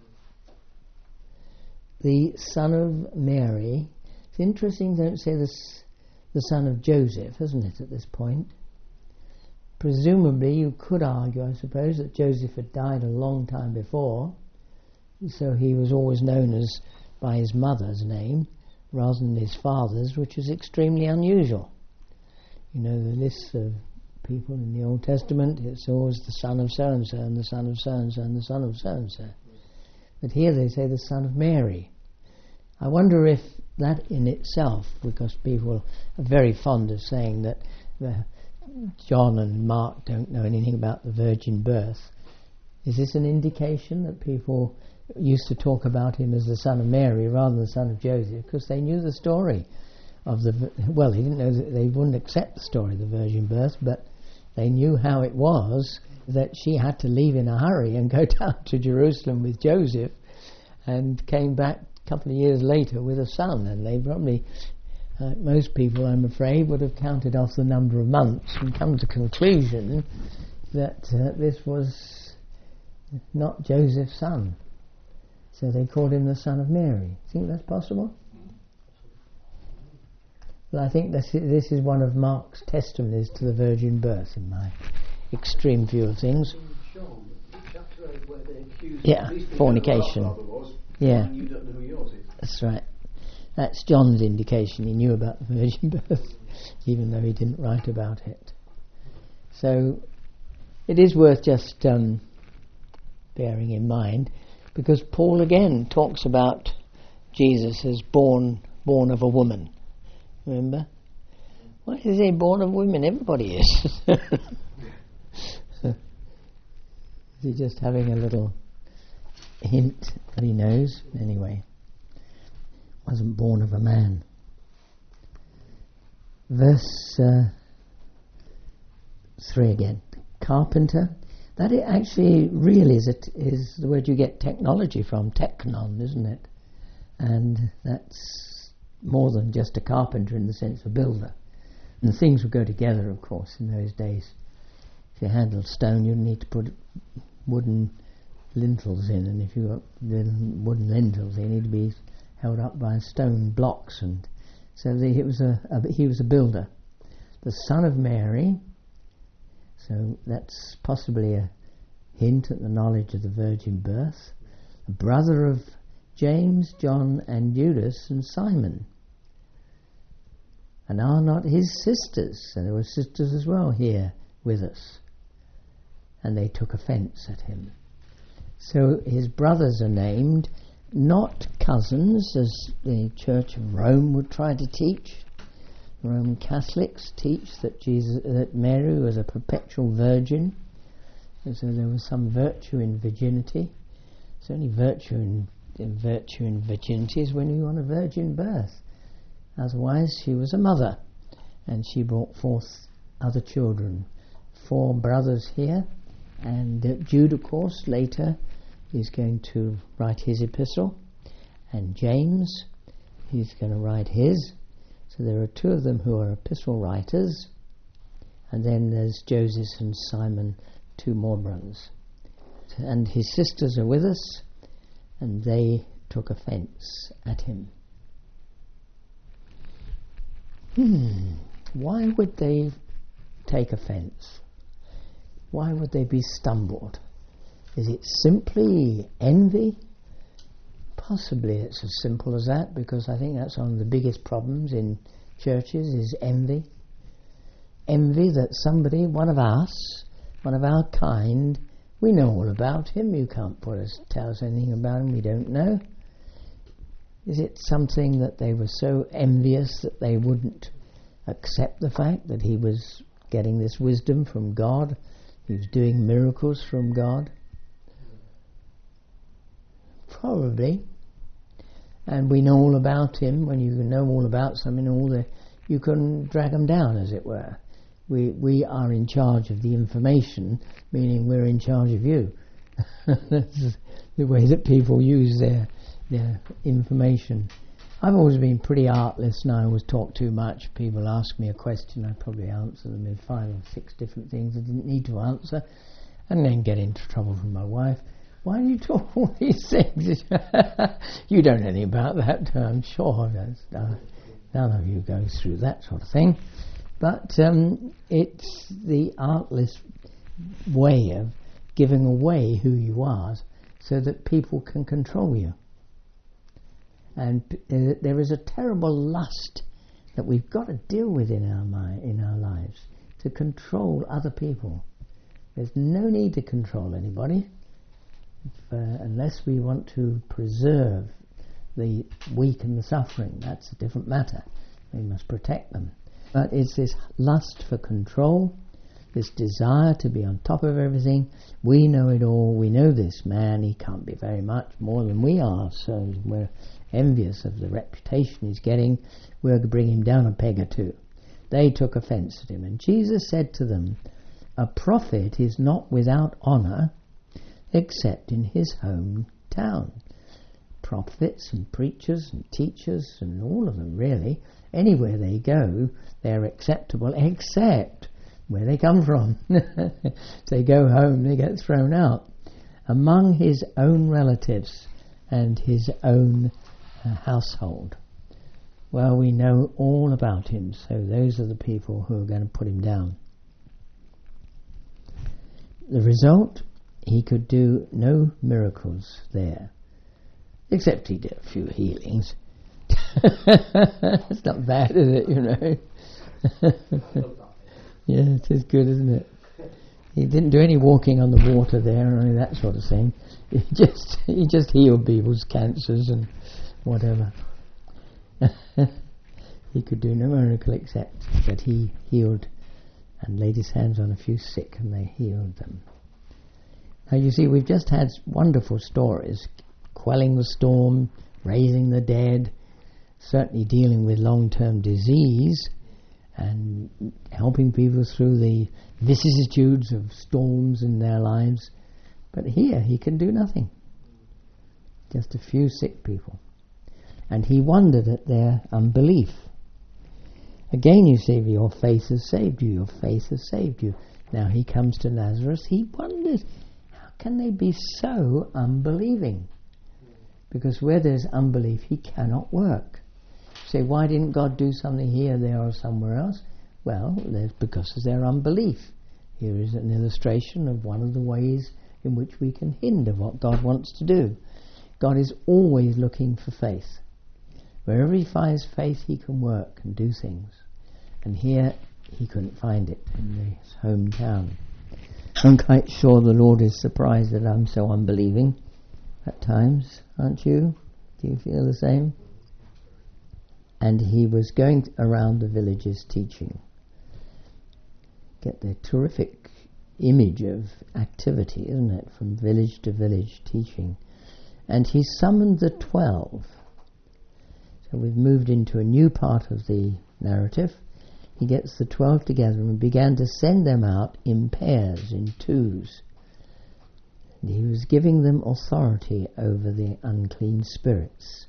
The son of Mary. It's interesting, don't say this, the son of Joseph, isn't it, at this point? Presumably you could argue, I suppose, that Joseph had died a long time before, so he was always known as by his mother's name rather than his father's, which is extremely unusual. You know the lists of people in the Old Testament, it's always the son of so-and-so and the son of so-and-so and the son of so-and-so. But here they say the son of Mary. I wonder if that in itself, because people are very fond of saying that John and Mark don't know anything about the virgin birth, is this an indication that people used to talk about him as the son of Mary rather than the son of Joseph, because they knew the story of they didn't know that they wouldn't accept the story of the virgin birth, but they knew how it was that she had to leave in a hurry and go down to Jerusalem with Joseph and came back a couple of years later with a son, and they probably, most people I'm afraid, would have counted off the number of months and come to the conclusion that this was not Joseph's son. So they called him the son of Mary. Think that's possible? Well, I think this is one of Mark's testimonies to the virgin birth, in my extreme view of things. Yeah, fornication. Yeah, you don't know who yours is. That's right. That's John's indication. He knew about the virgin birth, even though he didn't write about it. So it is worth just bearing in mind, because Paul again talks about Jesus as born of a woman. Remember? Why is he born of women? Everybody is. Is he just having a little hint that he knows? Anyway, wasn't born of a man. Verse 3 again. Carpenter. That it actually really is the word you get technology from, technon, isn't it? And that's more than just a carpenter in the sense of builder. And the things would go together, of course, in those days. If you handled stone, you'd need to put wooden lintels in, and if you got wooden lintels, they need to be held up by stone blocks, and so he was a builder. The son of Mary, so that's possibly a hint at the knowledge of the virgin birth. A brother of James, John, and Judas, and Simon. And are not his sisters? So there were sisters as well here with us. And they took offence at him. So his brothers are named, not cousins, as the Church of Rome would try to teach. Roman Catholics teach that Mary was a perpetual virgin, and so there was some virtue in virginity. It's only virtue in virginity is when you want a virgin birth. Otherwise, she was a mother, and she brought forth other children. 4 brothers here, and Jude, of course, later is going to write his epistle, and James, he's going to write his. So there are 2 of them who are epistle writers, and then there's Joseph and Simon, 2 more brothers. and his sisters are with us, and they took offence at him. Why would they take offence? Why would they be stumbled? Is it simply envy? Possibly it's as simple as that, because I think that's one of the biggest problems in churches is envy. Envy that somebody, one of us, one of our kind, we know all about him, you can't tell us anything about him we don't know. Is it something that they were so envious that they wouldn't accept the fact that he was getting this wisdom from God, he was doing miracles from God? Probably. And we know all about him. When you know all about something, you can drag them down, as it were. We are in charge of the information, meaning we're in charge of you. That's the way that people use their information. I've always been pretty artless, and I always talk too much. People ask me a question, I probably answer them in 5 or 6 different things I didn't need to answer, and then get into trouble from my wife. Why do you talk all these things? You don't know anything about that, I'm sure. None of you go through that sort of thing. But it's the artless way of giving away who you are so that people can control you. And there is a terrible lust that we've got to deal with in our lives to control other people. There's no need to control anybody unless we want to preserve the weak and the suffering. That's a different matter. We must protect them. But it's this lust for control, this desire to be on top of everything. We know it all. We know this man. He can't be very much more than we are, so we're envious of the reputation he's getting. We're going to bring him down a peg or two. They took offence at him. And Jesus said to them, "A prophet is not without honour except in his hometown." Prophets and preachers and teachers and all of them, really, anywhere they go, they're acceptable, except where they come from. If they go home, they get thrown out. Among his own relatives and his own household. Well, we know all about him, so those are the people who are going to put him down. The result, he could do no miracles there, except he did a few healings. It's not bad, is it, you know? Yeah, it is good, isn't it? He didn't do any walking on the water there or any of that sort of thing. He just healed people's cancers and whatever. He could do no miracle except that he healed and laid his hands on a few sick and they healed them. Now you see, we've just had wonderful stories, quelling the storm, raising the dead, certainly dealing with long-term disease and helping people through the vicissitudes of storms in their lives. But here he can do nothing. Just a few sick people. And he wondered at their unbelief. Again you say, your faith has saved you, your faith has saved you. Now he comes to Nazareth, he wonders, how can they be so unbelieving? Because where there's unbelief, he cannot work. Say, why didn't God do something here, there or somewhere else? Well, that's because of their unbelief. Here is an illustration of one of the ways in which we can hinder what God wants to do. God is always looking for faith. Wherever he finds faith, he can work and do things. And here, he couldn't find it in his hometown. I'm quite sure the Lord is surprised that I'm so unbelieving at times, aren't you? Do you feel the same? And he was going around the villages teaching. Get the terrific image of activity, isn't it? From village to village teaching. And he summoned the 12. So we've moved into a new part of the narrative. He gets the 12 together and began to send them out in pairs, in twos. And he was giving them authority over the unclean spirits.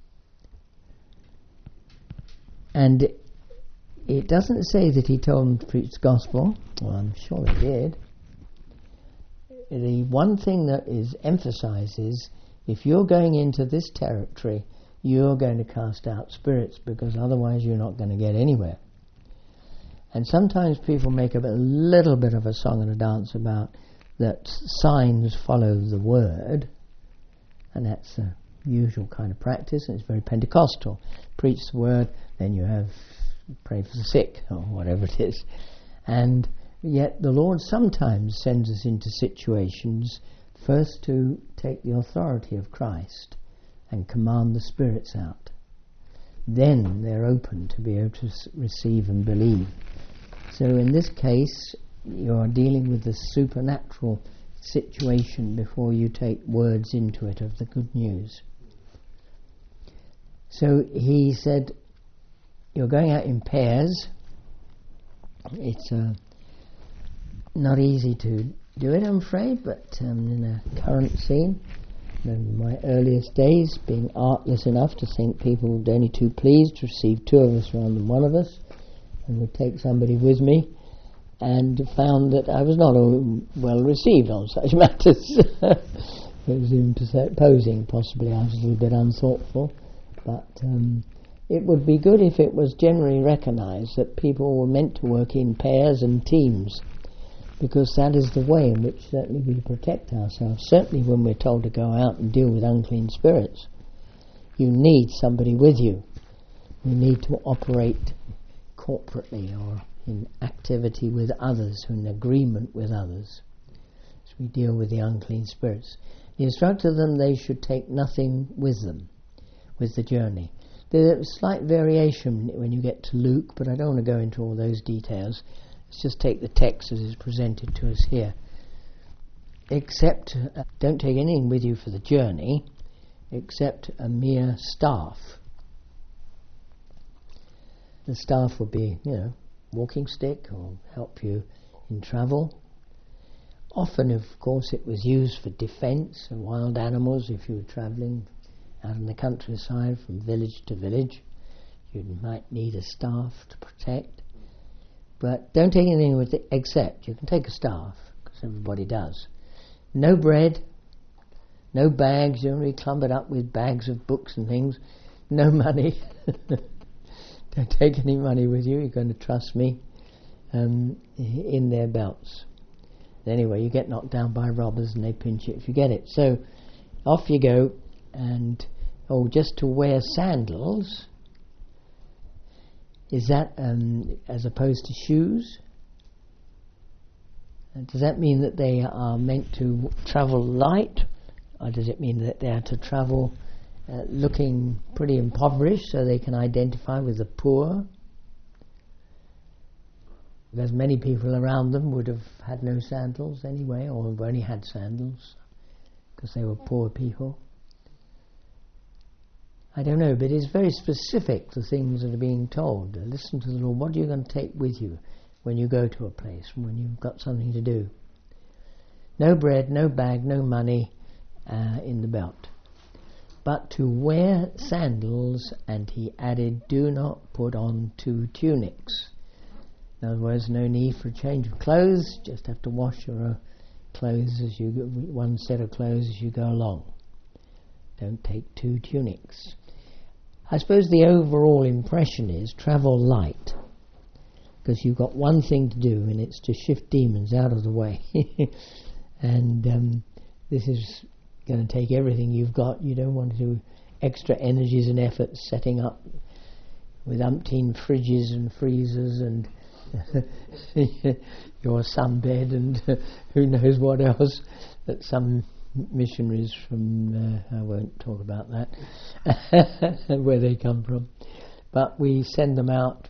And it doesn't say that he told them to preach the gospel. Well, I'm sure he did. the one thing that is emphasized is, if you're going into this territory, you're going to cast out spirits, because otherwise you're not going to get anywhere. And sometimes people make a little bit of a song and a dance about that signs follow the word, and that's a usual kind of practice, and it's very Pentecostal. Preach the word, then you have pray for the sick, or whatever it is. And yet the Lord sometimes sends us into situations first to take the authority of Christ and command the spirits out. Then they're open to be able to receive and believe. So in this case, you're dealing with the supernatural situation before you take words into it of the good news. So he said, you're going out in pairs. It's not easy to do it, I'm afraid, but in a current scene, in my earliest days, being artless enough to think people would only too pleased to receive two of us rather than one of us, and would take somebody with me, and found that I was not well received on such matters. It was imposing, possibly. I was a little bit unthoughtful, but it would be good if it was generally recognised that people were meant to work in pairs and teams, because that is the way in which certainly we protect ourselves. Certainly when we're told to go out and deal with unclean spirits, you need somebody with you. You need to operate corporately or in activity with others, in agreement with others, as we deal with the unclean spirits. He instructed them they should take nothing with them, with the journey. There's a slight variation when you get to Luke, but I don't want to go into all those details. Let's just take the text as is presented to us here. Except, don't take anything with you for the journey, except a mere staff. The staff would be, walking stick, or help you in travel. Often, of course, it was used for defence of wild animals. If you were travelling out in the countryside from village to village, you might need a staff to protect. But don't take anything with it, except you can take a staff, because everybody does. No bread, no bags. You don't really clump it up with bags of books and things. No money. Don't take any money with you. You're going to trust me. In their belts. Anyway, you get knocked down by robbers and they pinch it if you get it. So off you go, and just to wear sandals. Is that as opposed to shoes? Does that mean that they are meant to travel light, or does it mean that they are to travel looking pretty impoverished so they can identify with the poor? Because many people around them would have had no sandals anyway, or only had sandals because they were poor people. I don't know, but it's very specific, the things that are being told. Listen to the Lord. What are you going to take with you when you go to a place, when you've got something to do? No bread, no bag, no money in the belt. But to wear sandals, and he added, do not put on 2 tunics. In other words, no need for a change of clothes, just have to wash your clothes as you go, one set of clothes as you go along. Don't take 2 tunics. I suppose the overall impression is travel light, because you've got one thing to do, and it's to shift demons out of the way. And this is going to take everything you've got. You don't want to do extra energies and efforts setting up with umpteen fridges and freezers and your sunbed and who knows what else that some missionaries from I won't talk about that where they come from, but we send them out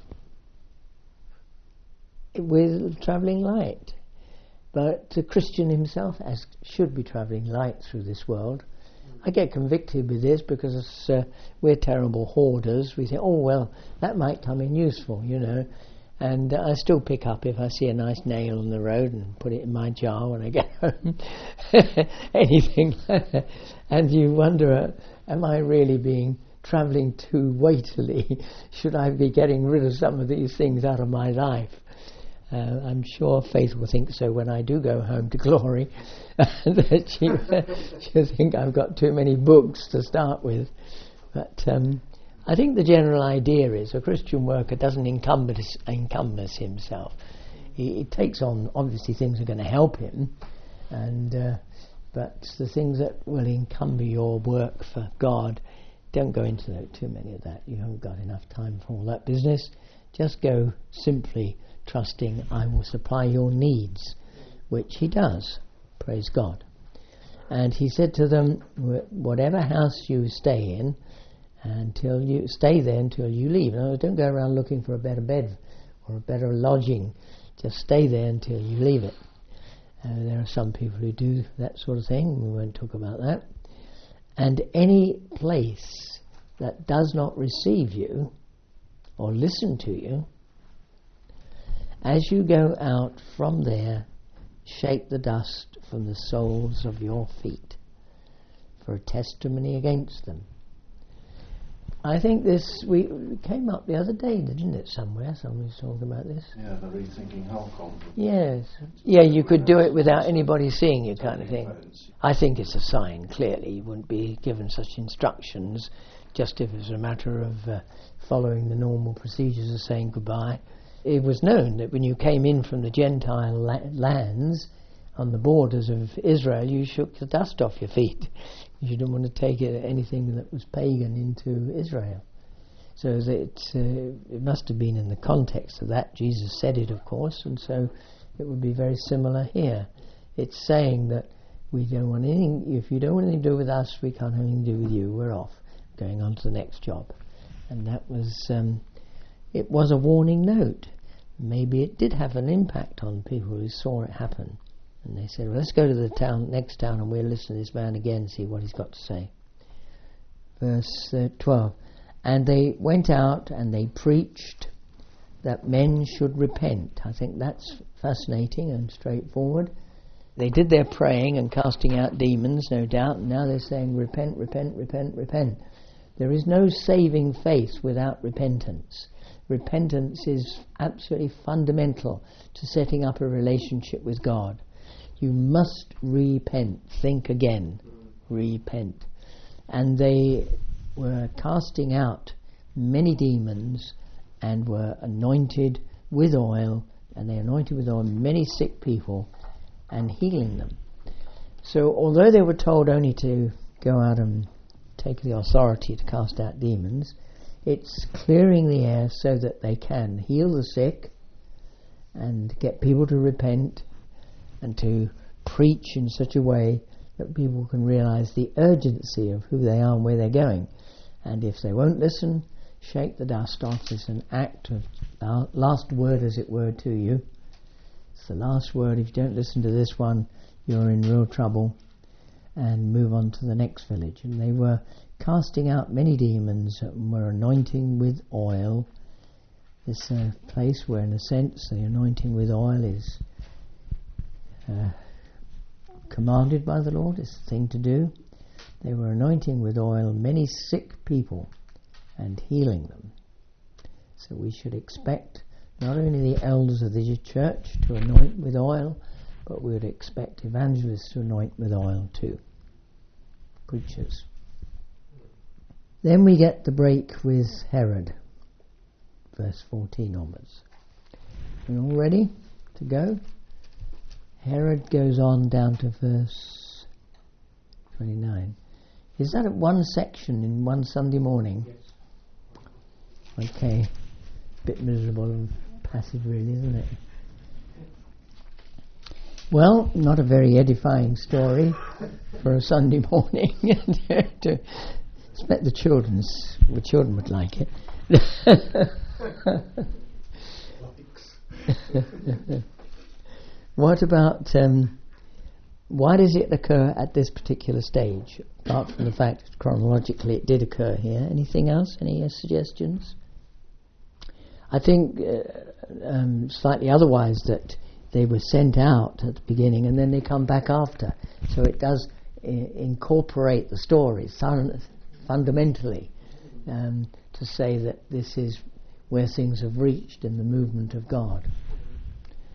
with travelling light. But the Christian himself should be travelling light through this world. I get convicted with this because we're terrible hoarders. We say, oh well, that might come in useful, and I still pick up if I see a nice nail on the road and put it in my jar when I get home. Anything. And you wonder, am I really travelling too weightily? Should I be getting rid of some of these things out of my life? I'm sure Faith will think so when I do go home to glory, that she'll think I've got too many books to start with. But I think the general idea is a Christian worker doesn't encompass himself. He takes on, obviously, things that are going to help him, but the things that will encumber your work for God, don't go into too many of that. You haven't got enough time for all that business. Just go simply trusting I will supply your needs, which he does. Praise God. And he said to them, whatever house you stay in, until you stay there until you leave. No, don't go around looking for a better bed or a better lodging. Just stay there until you leave it. There are some people who do that sort of thing. We won't talk about that. And any place that does not receive you or listen to you, as you go out from there, shake the dust from the soles of your feet for a testimony against them. I think we came up the other day, didn't it, somewhere? Somebody was talking about this. Yeah, the rethinking health conference. Yes. Yeah, you could do it without anybody seeing you, kind of thing. I think it's a sign, clearly. You wouldn't be given such instructions just if it was a matter of following the normal procedures of saying goodbye. It was known that when you came in from the Gentile lands on the borders of Israel, you shook the dust off your feet. You didn't want to take anything that was pagan into Israel. So that it must have been in the context of that. Jesus said it, of course, and so it would be very similar here. It's saying that we don't want anything. If you don't want anything to do with us, we can't have anything to do with you. We're off, going on to the next job. And that was it was a warning note. Maybe it did have an impact on people who saw it happen. And they said, well, let's go to the next town and we'll listen to this man again and see what he's got to say. Verse 12. And they went out and they preached that men should repent. I think that's fascinating and straightforward. They did their praying and casting out demons, no doubt, and now they're saying, repent, repent, repent, repent. There is no saving faith without repentance. Repentance is absolutely fundamental to setting up a relationship with God. You must repent. Think again. Repent. And they were casting out many demons and were anointed with oil, and they anointed with oil many sick people and healing them. So although they were told only to go out and take the authority to cast out demons, it's clearing the air so that they can heal the sick and get people to repent and to preach in such a way that people can realize the urgency of who they are and where they're going. And if they won't listen, shake the dust off. It's an act of last word, as it were, to you. It's the last word. If you don't listen to this one, you're in real trouble, and move on to the next village. And they were casting out many demons and were anointing with oil. This place where, in a sense, the anointing with oil is commanded by the Lord. It's the thing to do. They were anointing with oil many sick people and healing them. So we should expect not only the elders of the church to anoint with oil, but we would expect evangelists to anoint with oil too. Preachers. Then we get the break with Herod, verse 14 onwards. Are you all ready to go? Herod goes on down to verse 29. Is that one section in one Sunday morning? Yes. Okay. Bit miserable and passage really, isn't it? Well, not a very edifying story for a Sunday morning. To expect the children would like it. What about why does it occur at this particular stage? Apart from the fact that chronologically it did occur here. Anything else? Any suggestions? I think slightly otherwise, that they were sent out at the beginning and then they come back after. So it does incorporate the story fundamentally to say that this is where things have reached in the movement of God.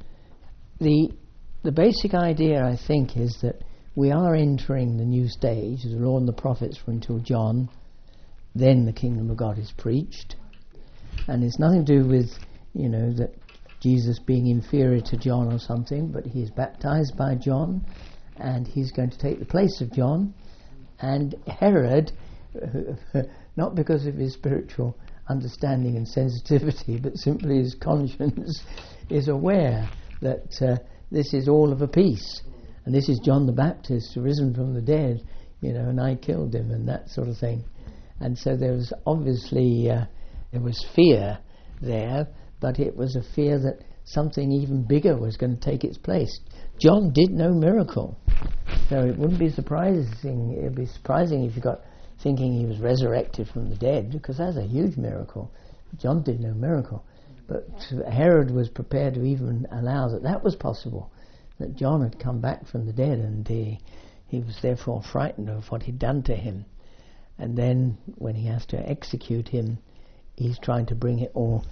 the basic idea, I think, is that we are entering the new stage. The law and the prophets were until John. Then the kingdom of God is preached, and it's nothing to do with, that Jesus being inferior to John or something. But he is baptized by John, and he's going to take the place of John. And Herod, not because of his spiritual understanding and sensitivity, but simply his conscience, is aware that this is all of a piece, and this is John the Baptist risen from the dead, and I killed him, and that sort of thing. And so there was obviously there was fear there, but it was a fear that something even bigger was going to take its place. John did no miracle, so it wouldn't be surprising. It'd be surprising if you got thinking he was resurrected from the dead, because that's a huge miracle. John did no miracle, but Herod was prepared to even allow that was possible, that John had come back from the dead, and he was therefore frightened of what he'd done to him. And then when he has to execute him, he's trying to bring it all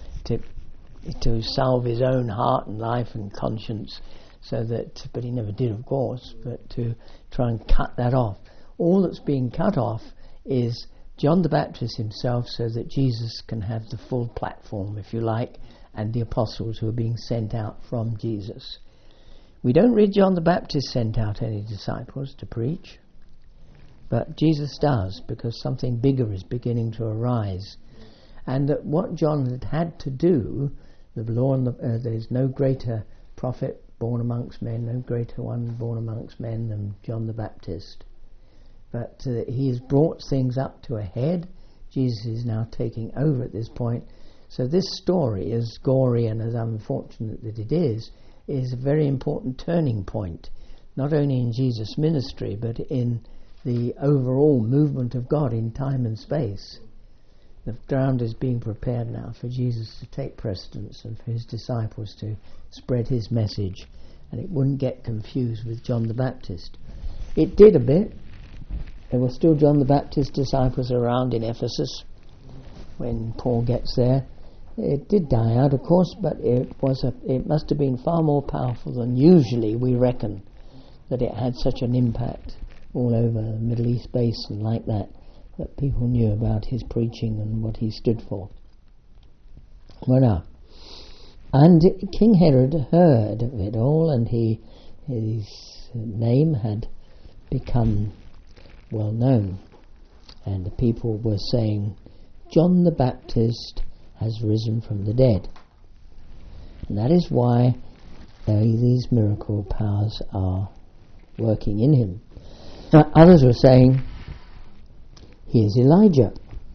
to salve his own heart and life and conscience, but he never did, of course, but to try and cut that off. All that's being cut off is John the Baptist himself, so that Jesus can have the full platform, if you like, and the apostles who are being sent out from Jesus. We don't read John the Baptist sent out any disciples to preach, but Jesus does, because something bigger is beginning to arise. And that what John had to do, the law and there is no greater prophet born amongst men, no greater one born amongst men than John the Baptist. But he has brought things up to a head. Jesus is now taking over at this point. So this story, as gory and as unfortunate that it is a very important turning point, not only in Jesus' ministry, but in the overall movement of God in time and space. The ground is being prepared now for Jesus to take precedence and for his disciples to spread his message, and it wouldn't get confused with John the Baptist. It did a bit. There were still John the Baptist disciples around in Ephesus when Paul gets there. It did die out, of course, but it must have been far more powerful than usually we reckon, that it had such an impact all over the Middle East basin like that people knew about his preaching and what he stood for. Well, now, and King Herod heard of it all, and his name had become well known, and the people were saying, John the Baptist has risen from the dead. And that is why these miracle powers are working in him. Now, others were saying, he is Elijah.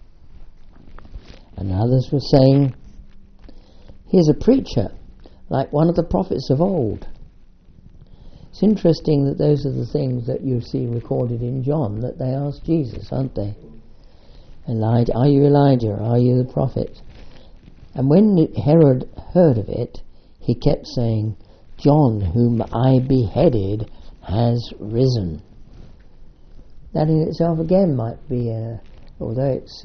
And others were saying, he is a preacher, like one of the prophets of old. It's interesting that those are the things that you see recorded in John, that they asked Jesus, aren't they? Elijah, are you Elijah? Are you the prophet? And when Herod heard of it, he kept saying, John, whom I beheaded, has risen. That in itself again might be, although it's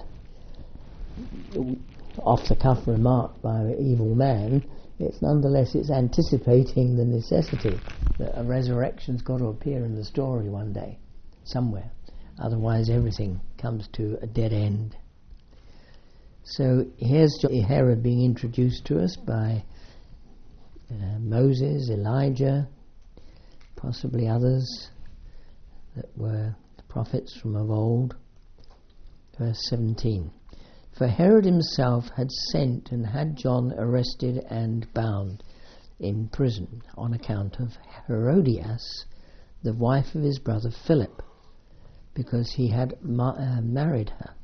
off-the-cuff remark by an evil man, it's anticipating the necessity that a resurrection's got to appear in the story one day, somewhere. Otherwise everything comes to a dead end. So here's Herod being introduced to us by Moses, Elijah, possibly others that were the prophets from of old. Verse 17. For Herod himself had sent and had John arrested and bound in prison on account of Herodias, the wife of his brother Philip, because he had married her.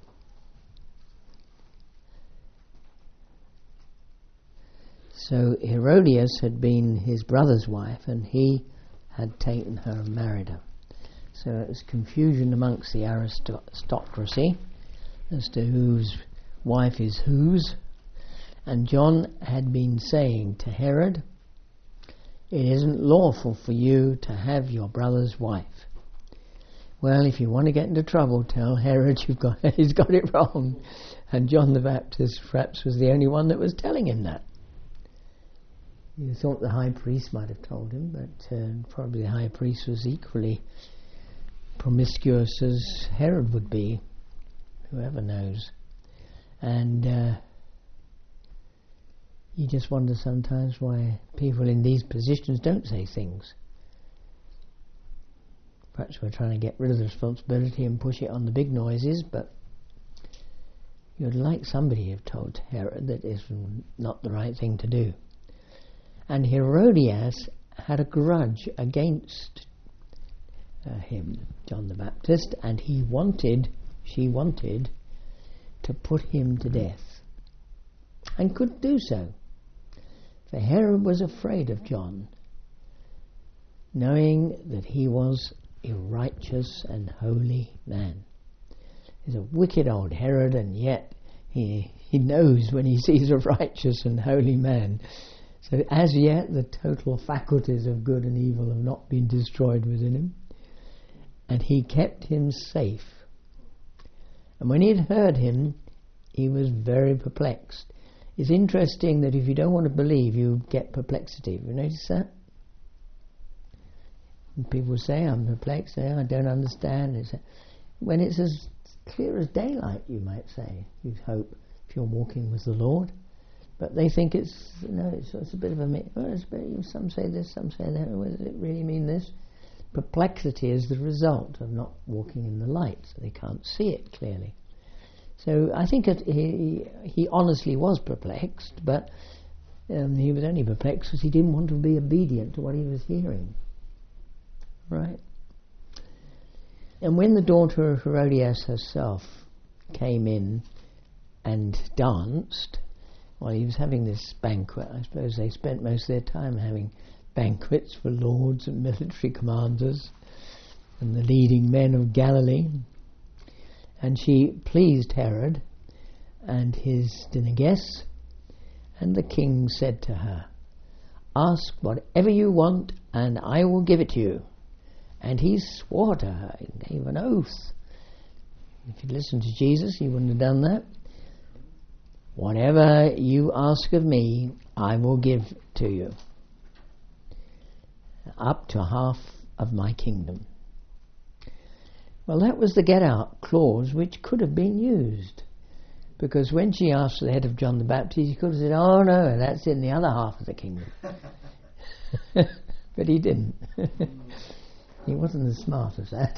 So Herodias had been his brother's wife, and he had taken her and married her. So it was confusion amongst the aristocracy as to whose wife is whose. And John had been saying to Herod, it isn't lawful for you to have your brother's wife. Well, if you want to get into trouble, tell Herod he's got it wrong. And John the Baptist perhaps was the only one that was telling him that. You thought the high priest might have told him, but probably the high priest was equally promiscuous as Herod would be. Whoever knows. And you just wonder sometimes why people in these positions don't say things. Perhaps we're trying to get rid of the responsibility and push it on the big noises, but you'd like somebody to have told Herod that it's not the right thing to do. And Herodias had a grudge against him, John the Baptist, and she wanted to put him to death, and could do so. For Herod was afraid of John, knowing that he was a righteous and holy man. He's a wicked old Herod, and yet he knows when he sees a righteous and holy man. So as yet the total faculties of good and evil have not been destroyed within him, and he kept him safe. And when he had heard him, he was very perplexed. It's interesting that if you don't want to believe, you get perplexity. Have you noticed that? And people say, I'm perplexed, I don't understand. When it's as clear as daylight, you might say, you'd hope, if you're walking with the Lord. But they think it's a bit of a some say this, some say that. Well, does it really mean this? Perplexity is the result of not walking in the light, so they can't see it clearly. So I think he honestly was perplexed, but he was only perplexed because he didn't want to be obedient to what he was hearing. Right? And when the daughter of Herodias herself came in and danced, while he was having this banquet, I suppose they spent most of their time having banquets for lords and military commanders and the leading men of Galilee. And she pleased Herod and his dinner guests, and the king said to her, "Ask whatever you want, and I will give it to you." And he swore to her, he gave an oath. If he'd listened to Jesus, he wouldn't have done that. "Whatever you ask of me, I will give to you, up to half of my kingdom." Well, that was the get-out clause which could have been used. Because when she asked for the head of John the Baptist, he could have said, "Oh no, that's in the other half of the kingdom." But he didn't. He wasn't as smart as that.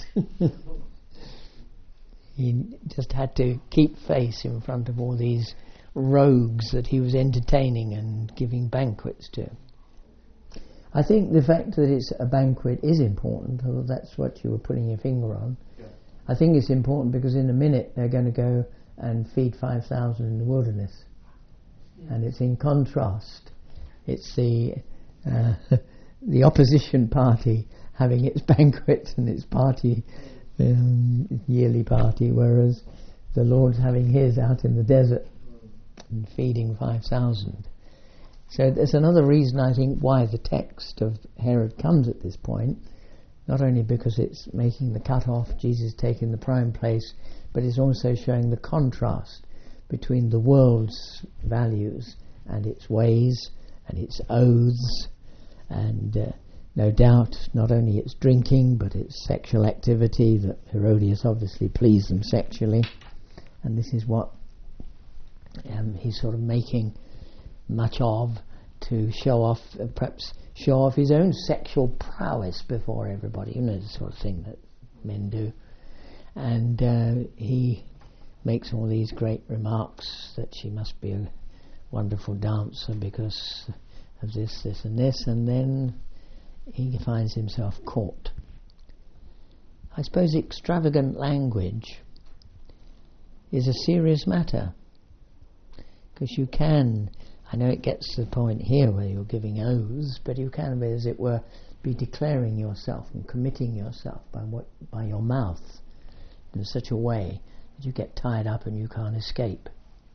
He just had to keep face in front of all these rogues that he was entertaining and giving banquets to. I think the fact that it's a banquet is important, although that's what you were putting your finger on. Yeah. I think it's important because in a minute they're going to go and feed 5,000 in the wilderness. Yeah. And it's in contrast. It's the opposition party having its banquet and its party, yearly party, whereas the Lord's having his out in the desert and feeding 5,000. So there's another reason, I think, why the text of Herod comes at this point, not only because it's making the cut-off, Jesus taking the prime place, but it's also showing the contrast between the world's values and its ways and its oaths, and no doubt not only its drinking but its sexual activity, that Herodias obviously pleased them sexually, and this is what he's sort of making much of, to show off, perhaps show off his own sexual prowess before everybody, the sort of thing that men do. And he makes all these great remarks that she must be a wonderful dancer because of this, this and this, and then he finds himself caught. I suppose extravagant language is a serious matter, because you can, I know it gets to the point here where you're giving oaths, but you can, as it were, be declaring yourself and committing yourself by your mouth in such a way that you get tied up and you can't escape.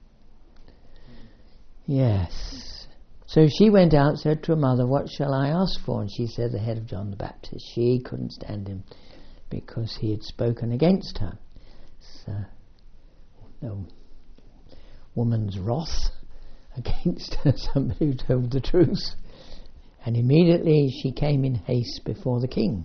Yes. So she went out, said to her mother, "What shall I ask for?" And she said, "The head of John the Baptist." She couldn't stand him because he had spoken against her. So, no woman's wrath against somebody who told the truth. And immediately she came in haste before the king.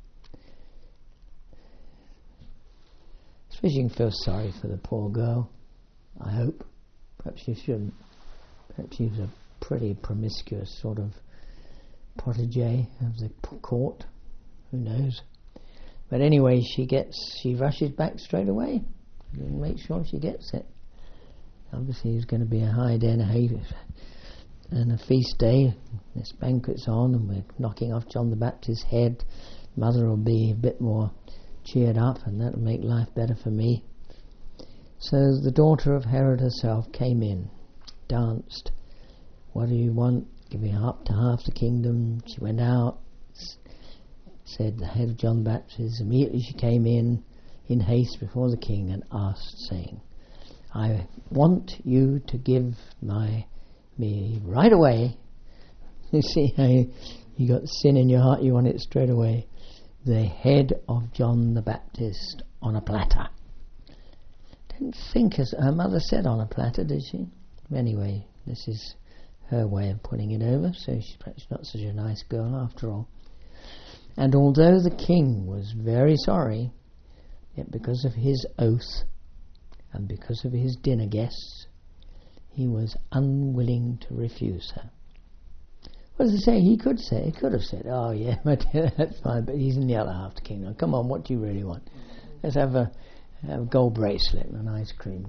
I suppose you can feel sorry for the poor girl, I hope. Perhaps you shouldn't. Perhaps she was a pretty promiscuous sort of protege of the court. Who knows? But anyway, she rushes back straight away and makes sure she gets it. Obviously there's going to be a high dinner and a feast day. This banquet's on and we're knocking off John the Baptist's head. Mother will be a bit more cheered up and that'll make life better for me. So the daughter of Herod herself came in, danced. What do you want? Give me up to half the kingdom. She went out, said the head of John the Baptist. Immediately she came in haste before the king and asked, saying, I want you to give me right away. You see how you got sin in your heart, you want it straight away. The head of John the Baptist on a platter. Didn't think as her mother said on a platter, did she? Anyway, this is her way of putting it over, so she's perhaps not such a nice girl after all. And although the king was very sorry, yet because of his oath and because of his dinner guests, he was unwilling to refuse her. What does it say? He could have said, oh yeah, that's fine, but he's in the other half of the kingdom. Come on, what do you really want? Let's have a gold bracelet and an ice cream.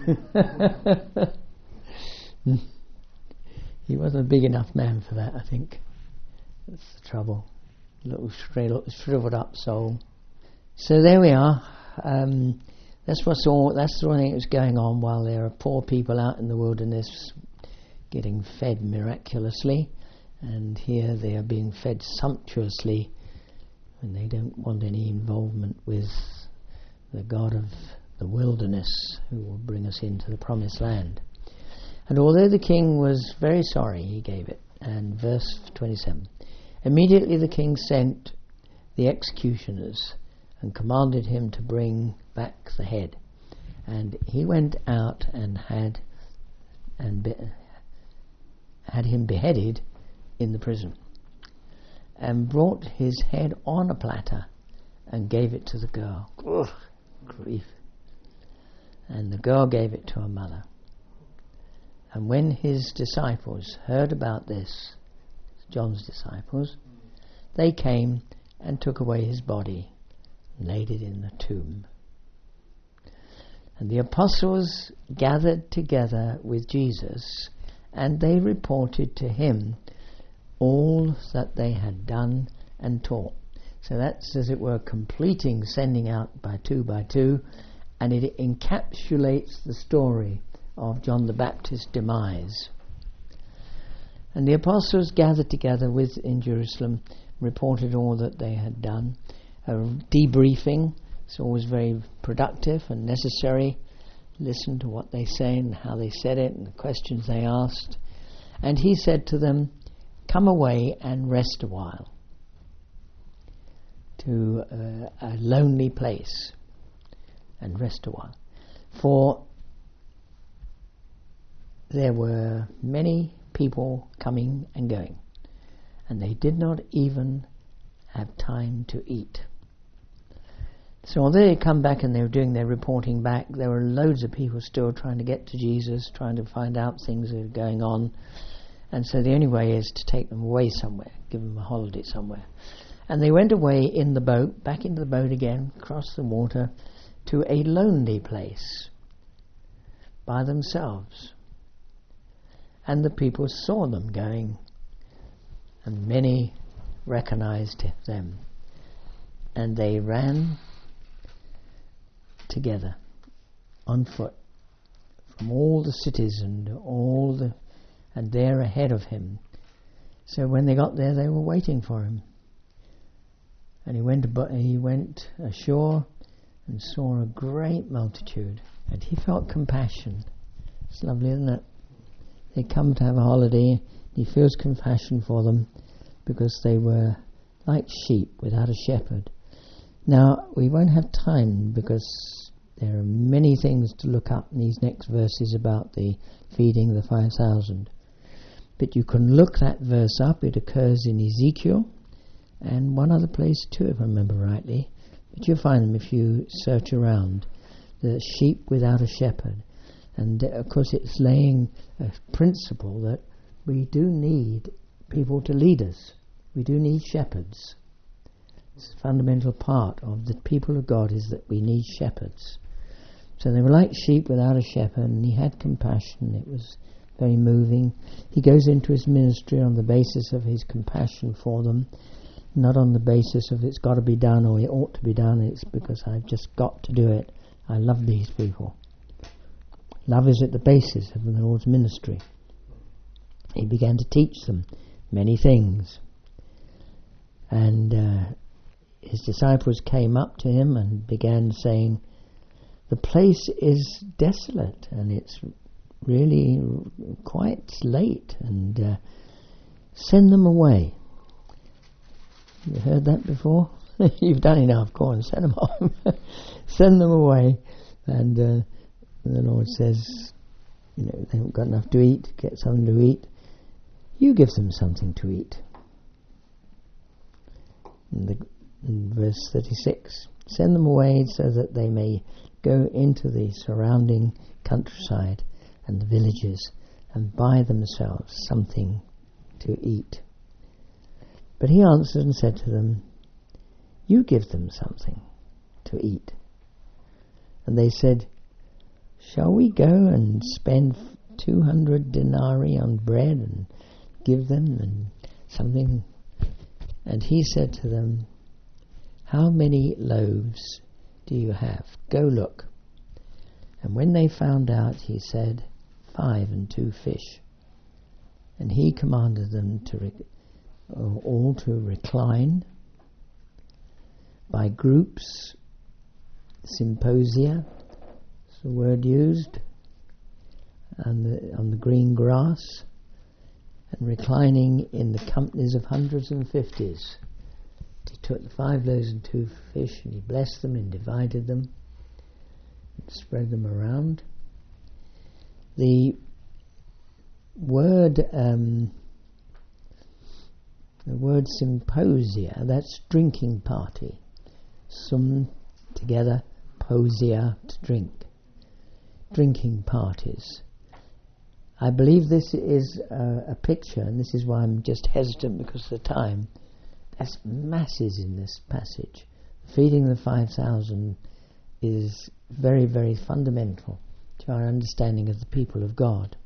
He wasn't a big enough man for that, I think. That's the trouble. Little shriveled up soul. So there we are. That's the one thing that was going on while there are poor people out in the wilderness getting fed miraculously, and here they are being fed sumptuously, and they don't want any involvement with the God of the wilderness who will bring us into the promised land. And although the king was very sorry, he gave it. And verse 27, immediately the king sent the executioners and commanded him to bring back the head. And he went out and had him beheaded in the prison, and brought his head on a platter and gave it to the girl. Ugh, grief. And the girl gave it to her mother. And when his disciples heard about this, John's disciples, they came and took away his body and laid it in the tomb. And the apostles gathered together with Jesus, and they reported to him all that they had done and taught. So that's, as it were, completing sending out by two, and it encapsulates the story of John the Baptist's demise. And the apostles gathered together in Jerusalem, reported all that they had done. Debriefing is always very productive and necessary. Listen to what they say and how they said it and the questions they asked. And he said to them, come away and rest a while to a lonely place and rest a while. For there were many people coming and going, and they did not even have time to eat. So although they come back and they were doing their reporting back, there were loads of people still trying to get to Jesus, trying to find out things that are going on. And so the only way is to take them away somewhere, give them a holiday somewhere. And they went away in the boat, back into the boat again, across the water, to a lonely place by themselves. And the people saw them going, and many recognized them. And they ran together on foot from all the cities and they're ahead of him. So when they got there, they were waiting for him. And he went ashore and saw a great multitude, and he felt compassion. It's lovely, isn't it? They come to have a holiday. He feels compassion for them because they were like sheep without a shepherd. Now, we won't have time because there are many things to look up in these next verses about the feeding of the 5,000. But you can look that verse up. It occurs in Ezekiel and one other place too, if I remember rightly. But you'll find them if you search around. The sheep without a shepherd. And of course it's laying a principle that we do need people to lead us. We do need shepherds. It's a fundamental part of the people of God is that we need shepherds. So they were like sheep without a shepherd, and he had compassion. It was very moving. He goes into his ministry on the basis of his compassion for them, not on the basis of it's got to be done or it ought to be done. It's because I've just got to do it. I love these people. Love is at the basis of the Lord's ministry. He began to teach them many things. And his disciples came up to him and began saying, the place is desolate and it's really quite late, and send them away. You heard that before? You've done enough, go on, send them home. Send them away. And the Lord says, they haven't got enough to eat, get something to eat. You give them something to eat. In verse 36, send them away so that they may go into the surrounding countryside and the villages and buy themselves something to eat. But he answered and said to them, you give them something to eat. And they said, shall we go and spend 200 denarii on bread and give them and something? And he said to them, how many loaves do you have? Go look. And when they found out, he said, 5 and 2 fish. And he commanded them all to recline by groups, symposia, is the word used, and on the green grass, and reclining in the companies of hundreds and fifties. He took the 5 loaves and 2 fish, and he blessed them and divided them and spread them around. The word symposia, that's drinking party. Sum, together, posia, to drink. Drinking parties. I believe this is a picture, and this is why I'm just hesitant because of the time. There's masses in this passage. Feeding the 5,000 is very, very fundamental to our understanding of the people of God.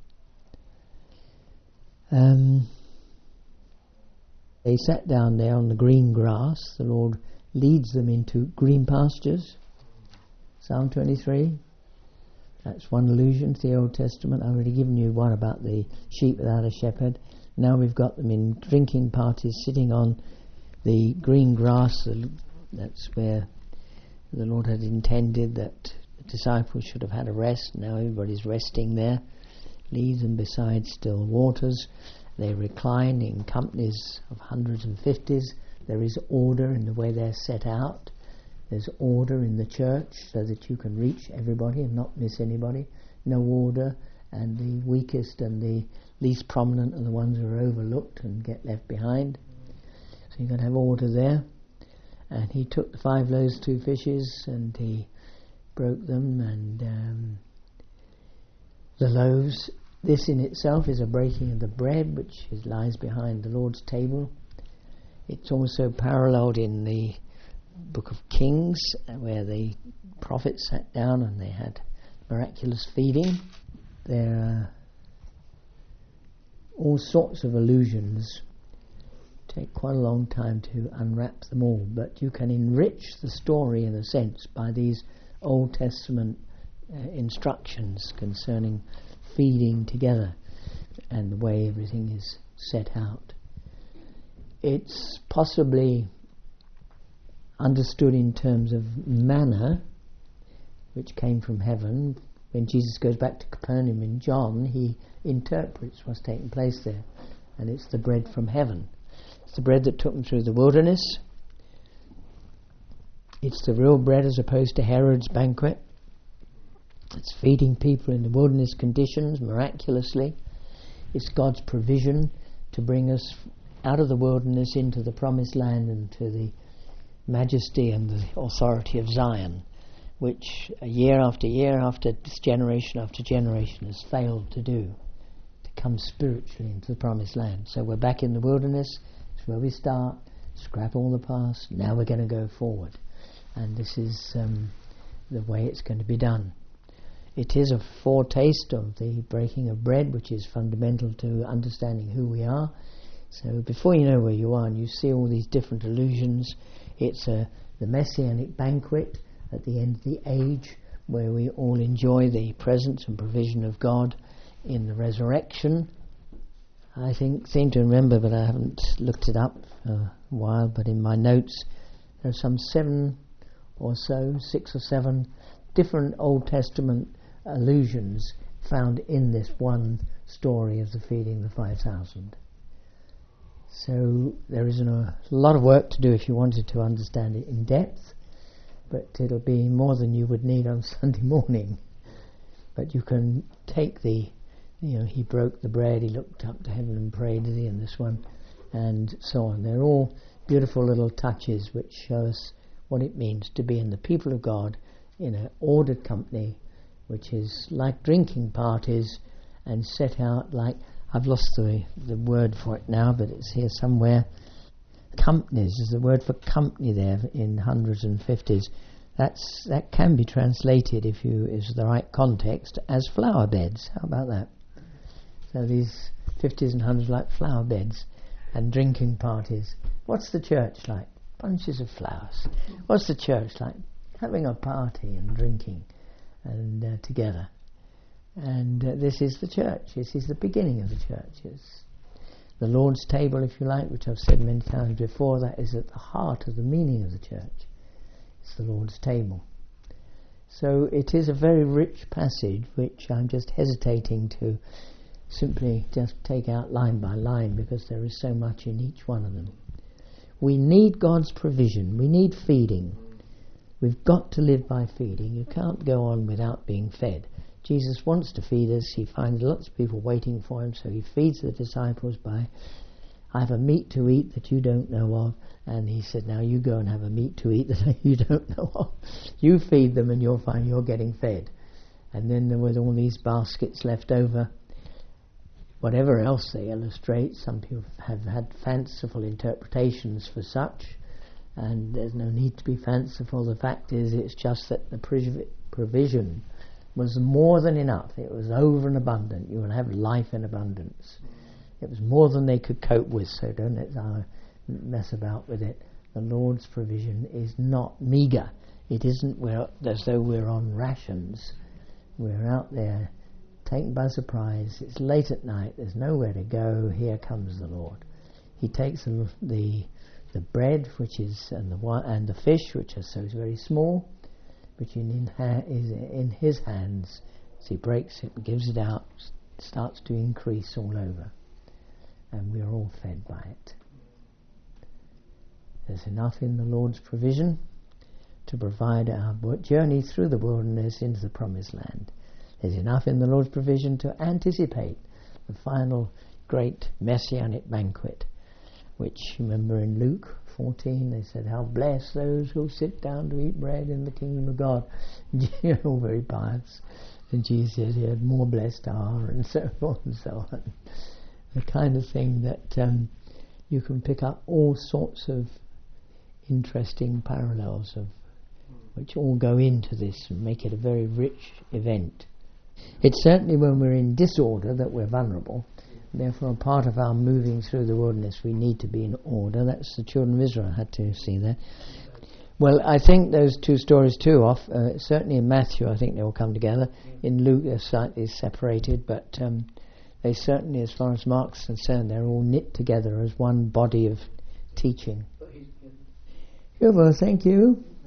They sat down there on the green grass. The Lord leads them into green pastures. Psalm 23. That's one allusion to the Old Testament. I've already given you one about the sheep without a shepherd. Now we've got them in drinking parties, sitting on the green grass. That's where the Lord had intended that the disciples should have had a rest. Now everybody's resting there. Leads them beside still waters. They recline in companies of hundreds and fifties. There is order in the way they're set out. There's order in the church so that you can reach everybody and not miss anybody. No order, and the weakest and the least prominent are the ones who are overlooked and get left behind. So you've got to have order there. And he took the 5 loaves, 2 fishes, and he broke them, and the loaves. This in itself is a breaking of the bread, which lies behind the Lord's table. It's also paralleled in the Book of Kings, where the prophets sat down and they had miraculous feeding. There are all sorts of allusions. Take quite a long time to unwrap them all, but you can enrich the story in a sense by these Old Testament instructions concerning feeding together and the way everything is set out. It's possibly understood in terms of manna, which came from heaven. When Jesus goes back to Capernaum in John, he interprets what's taking place there, and it's the bread from heaven. It's the bread that took them through the wilderness. It's the real bread as opposed to Herod's banquet. It's feeding people in the wilderness conditions miraculously. It's God's provision to bring us out of the wilderness into the promised land and to the majesty and the authority of Zion, which year after generation after generation has failed to do, to come spiritually into the promised land. So we're back in the wilderness. It's where we start. Scrap all the past. Now we're going to go forward. And this is the way it's going to be done. It is a foretaste of the breaking of bread, which is fundamental to understanding who we are. So before you know where you are and you see all these different allusions, it's the Messianic banquet at the end of the age, where we all enjoy the presence and provision of God in the resurrection. I seem to remember, but I haven't looked it up for a while, but in my notes there's some 6 or 7 different Old Testament allusions found in this one story of the feeding the 5,000. So there is a lot of work to do if you wanted to understand it in depth, but it'll be more than you would need on Sunday morning. But you can take he broke the bread, he looked up to heaven and prayed, and this one, and so on. They're all beautiful little touches which show us what it means to be in the people of God in an ordered company, which is like drinking parties and set out like, I've lost the word for it now, but it's here somewhere. Companies is the word for company there in hundreds and fifties. That can be translated, if is the right context, as flower beds. How about that? So these 50s and 100s like flower beds and drinking parties. What's the church like? Bunches of flowers. What's the church like? Having a party and drinking and together. And this is the church. This is the beginning of the church. It's the Lord's table, if you like, which I've said many times before. That is at the heart of the meaning of the church. It's the Lord's table. So it is a very rich passage, which I'm just hesitating to simply just take out line by line, because there is so much in each one of them. We need God's provision. We need feeding. We've got to live by feeding. You can't go on without being fed. Jesus wants to feed us. He finds lots of people waiting for him, so he feeds the disciples by, I have a meat to eat that you don't know of. And he said, now you go and have a meat to eat that you don't know of. You feed them and you'll find you're getting fed. And then there were all these baskets left over. Whatever else they illustrate, some people have had fanciful interpretations for such, and there's no need to be fanciful. The fact is, it's just that the provision was more than enough. It was over and abundant. You will have life in abundance. It was more than they could cope with, so don't let's mess about with it. The Lord's provision is not meagre. It isn't as though we're on rations. We're out there taken by surprise. It's late at night. There's nowhere to go. Here comes the Lord. He takes the bread, which is and the fish, which are so very small, which is in his hands. As he breaks it and gives it out, it starts to increase all over, and we are all fed by it. There's enough in the Lord's provision to provide our journey through the wilderness into the promised land. There's enough in the Lord's provision to anticipate the final great messianic banquet, which, remember in Luke 14, they said, how blessed those who sit down to eat bread in the kingdom of God. All very pious. And Jesus said, yeah, more blessed are, and so forth and so on. The kind of thing that you can pick up all sorts of interesting parallels of which all go into this and make it a very rich event. It's certainly when we're in disorder that we're vulnerable. Therefore, a part of our moving through the wilderness, we need to be in order. That's the children of Israel had to see that. Well, I think those two stories too, certainly in Matthew, I think they all come together. In Luke, they're slightly separated, but they certainly, as far as Mark's concerned, they're all knit together as one body of teaching. Yeah, well, thank you.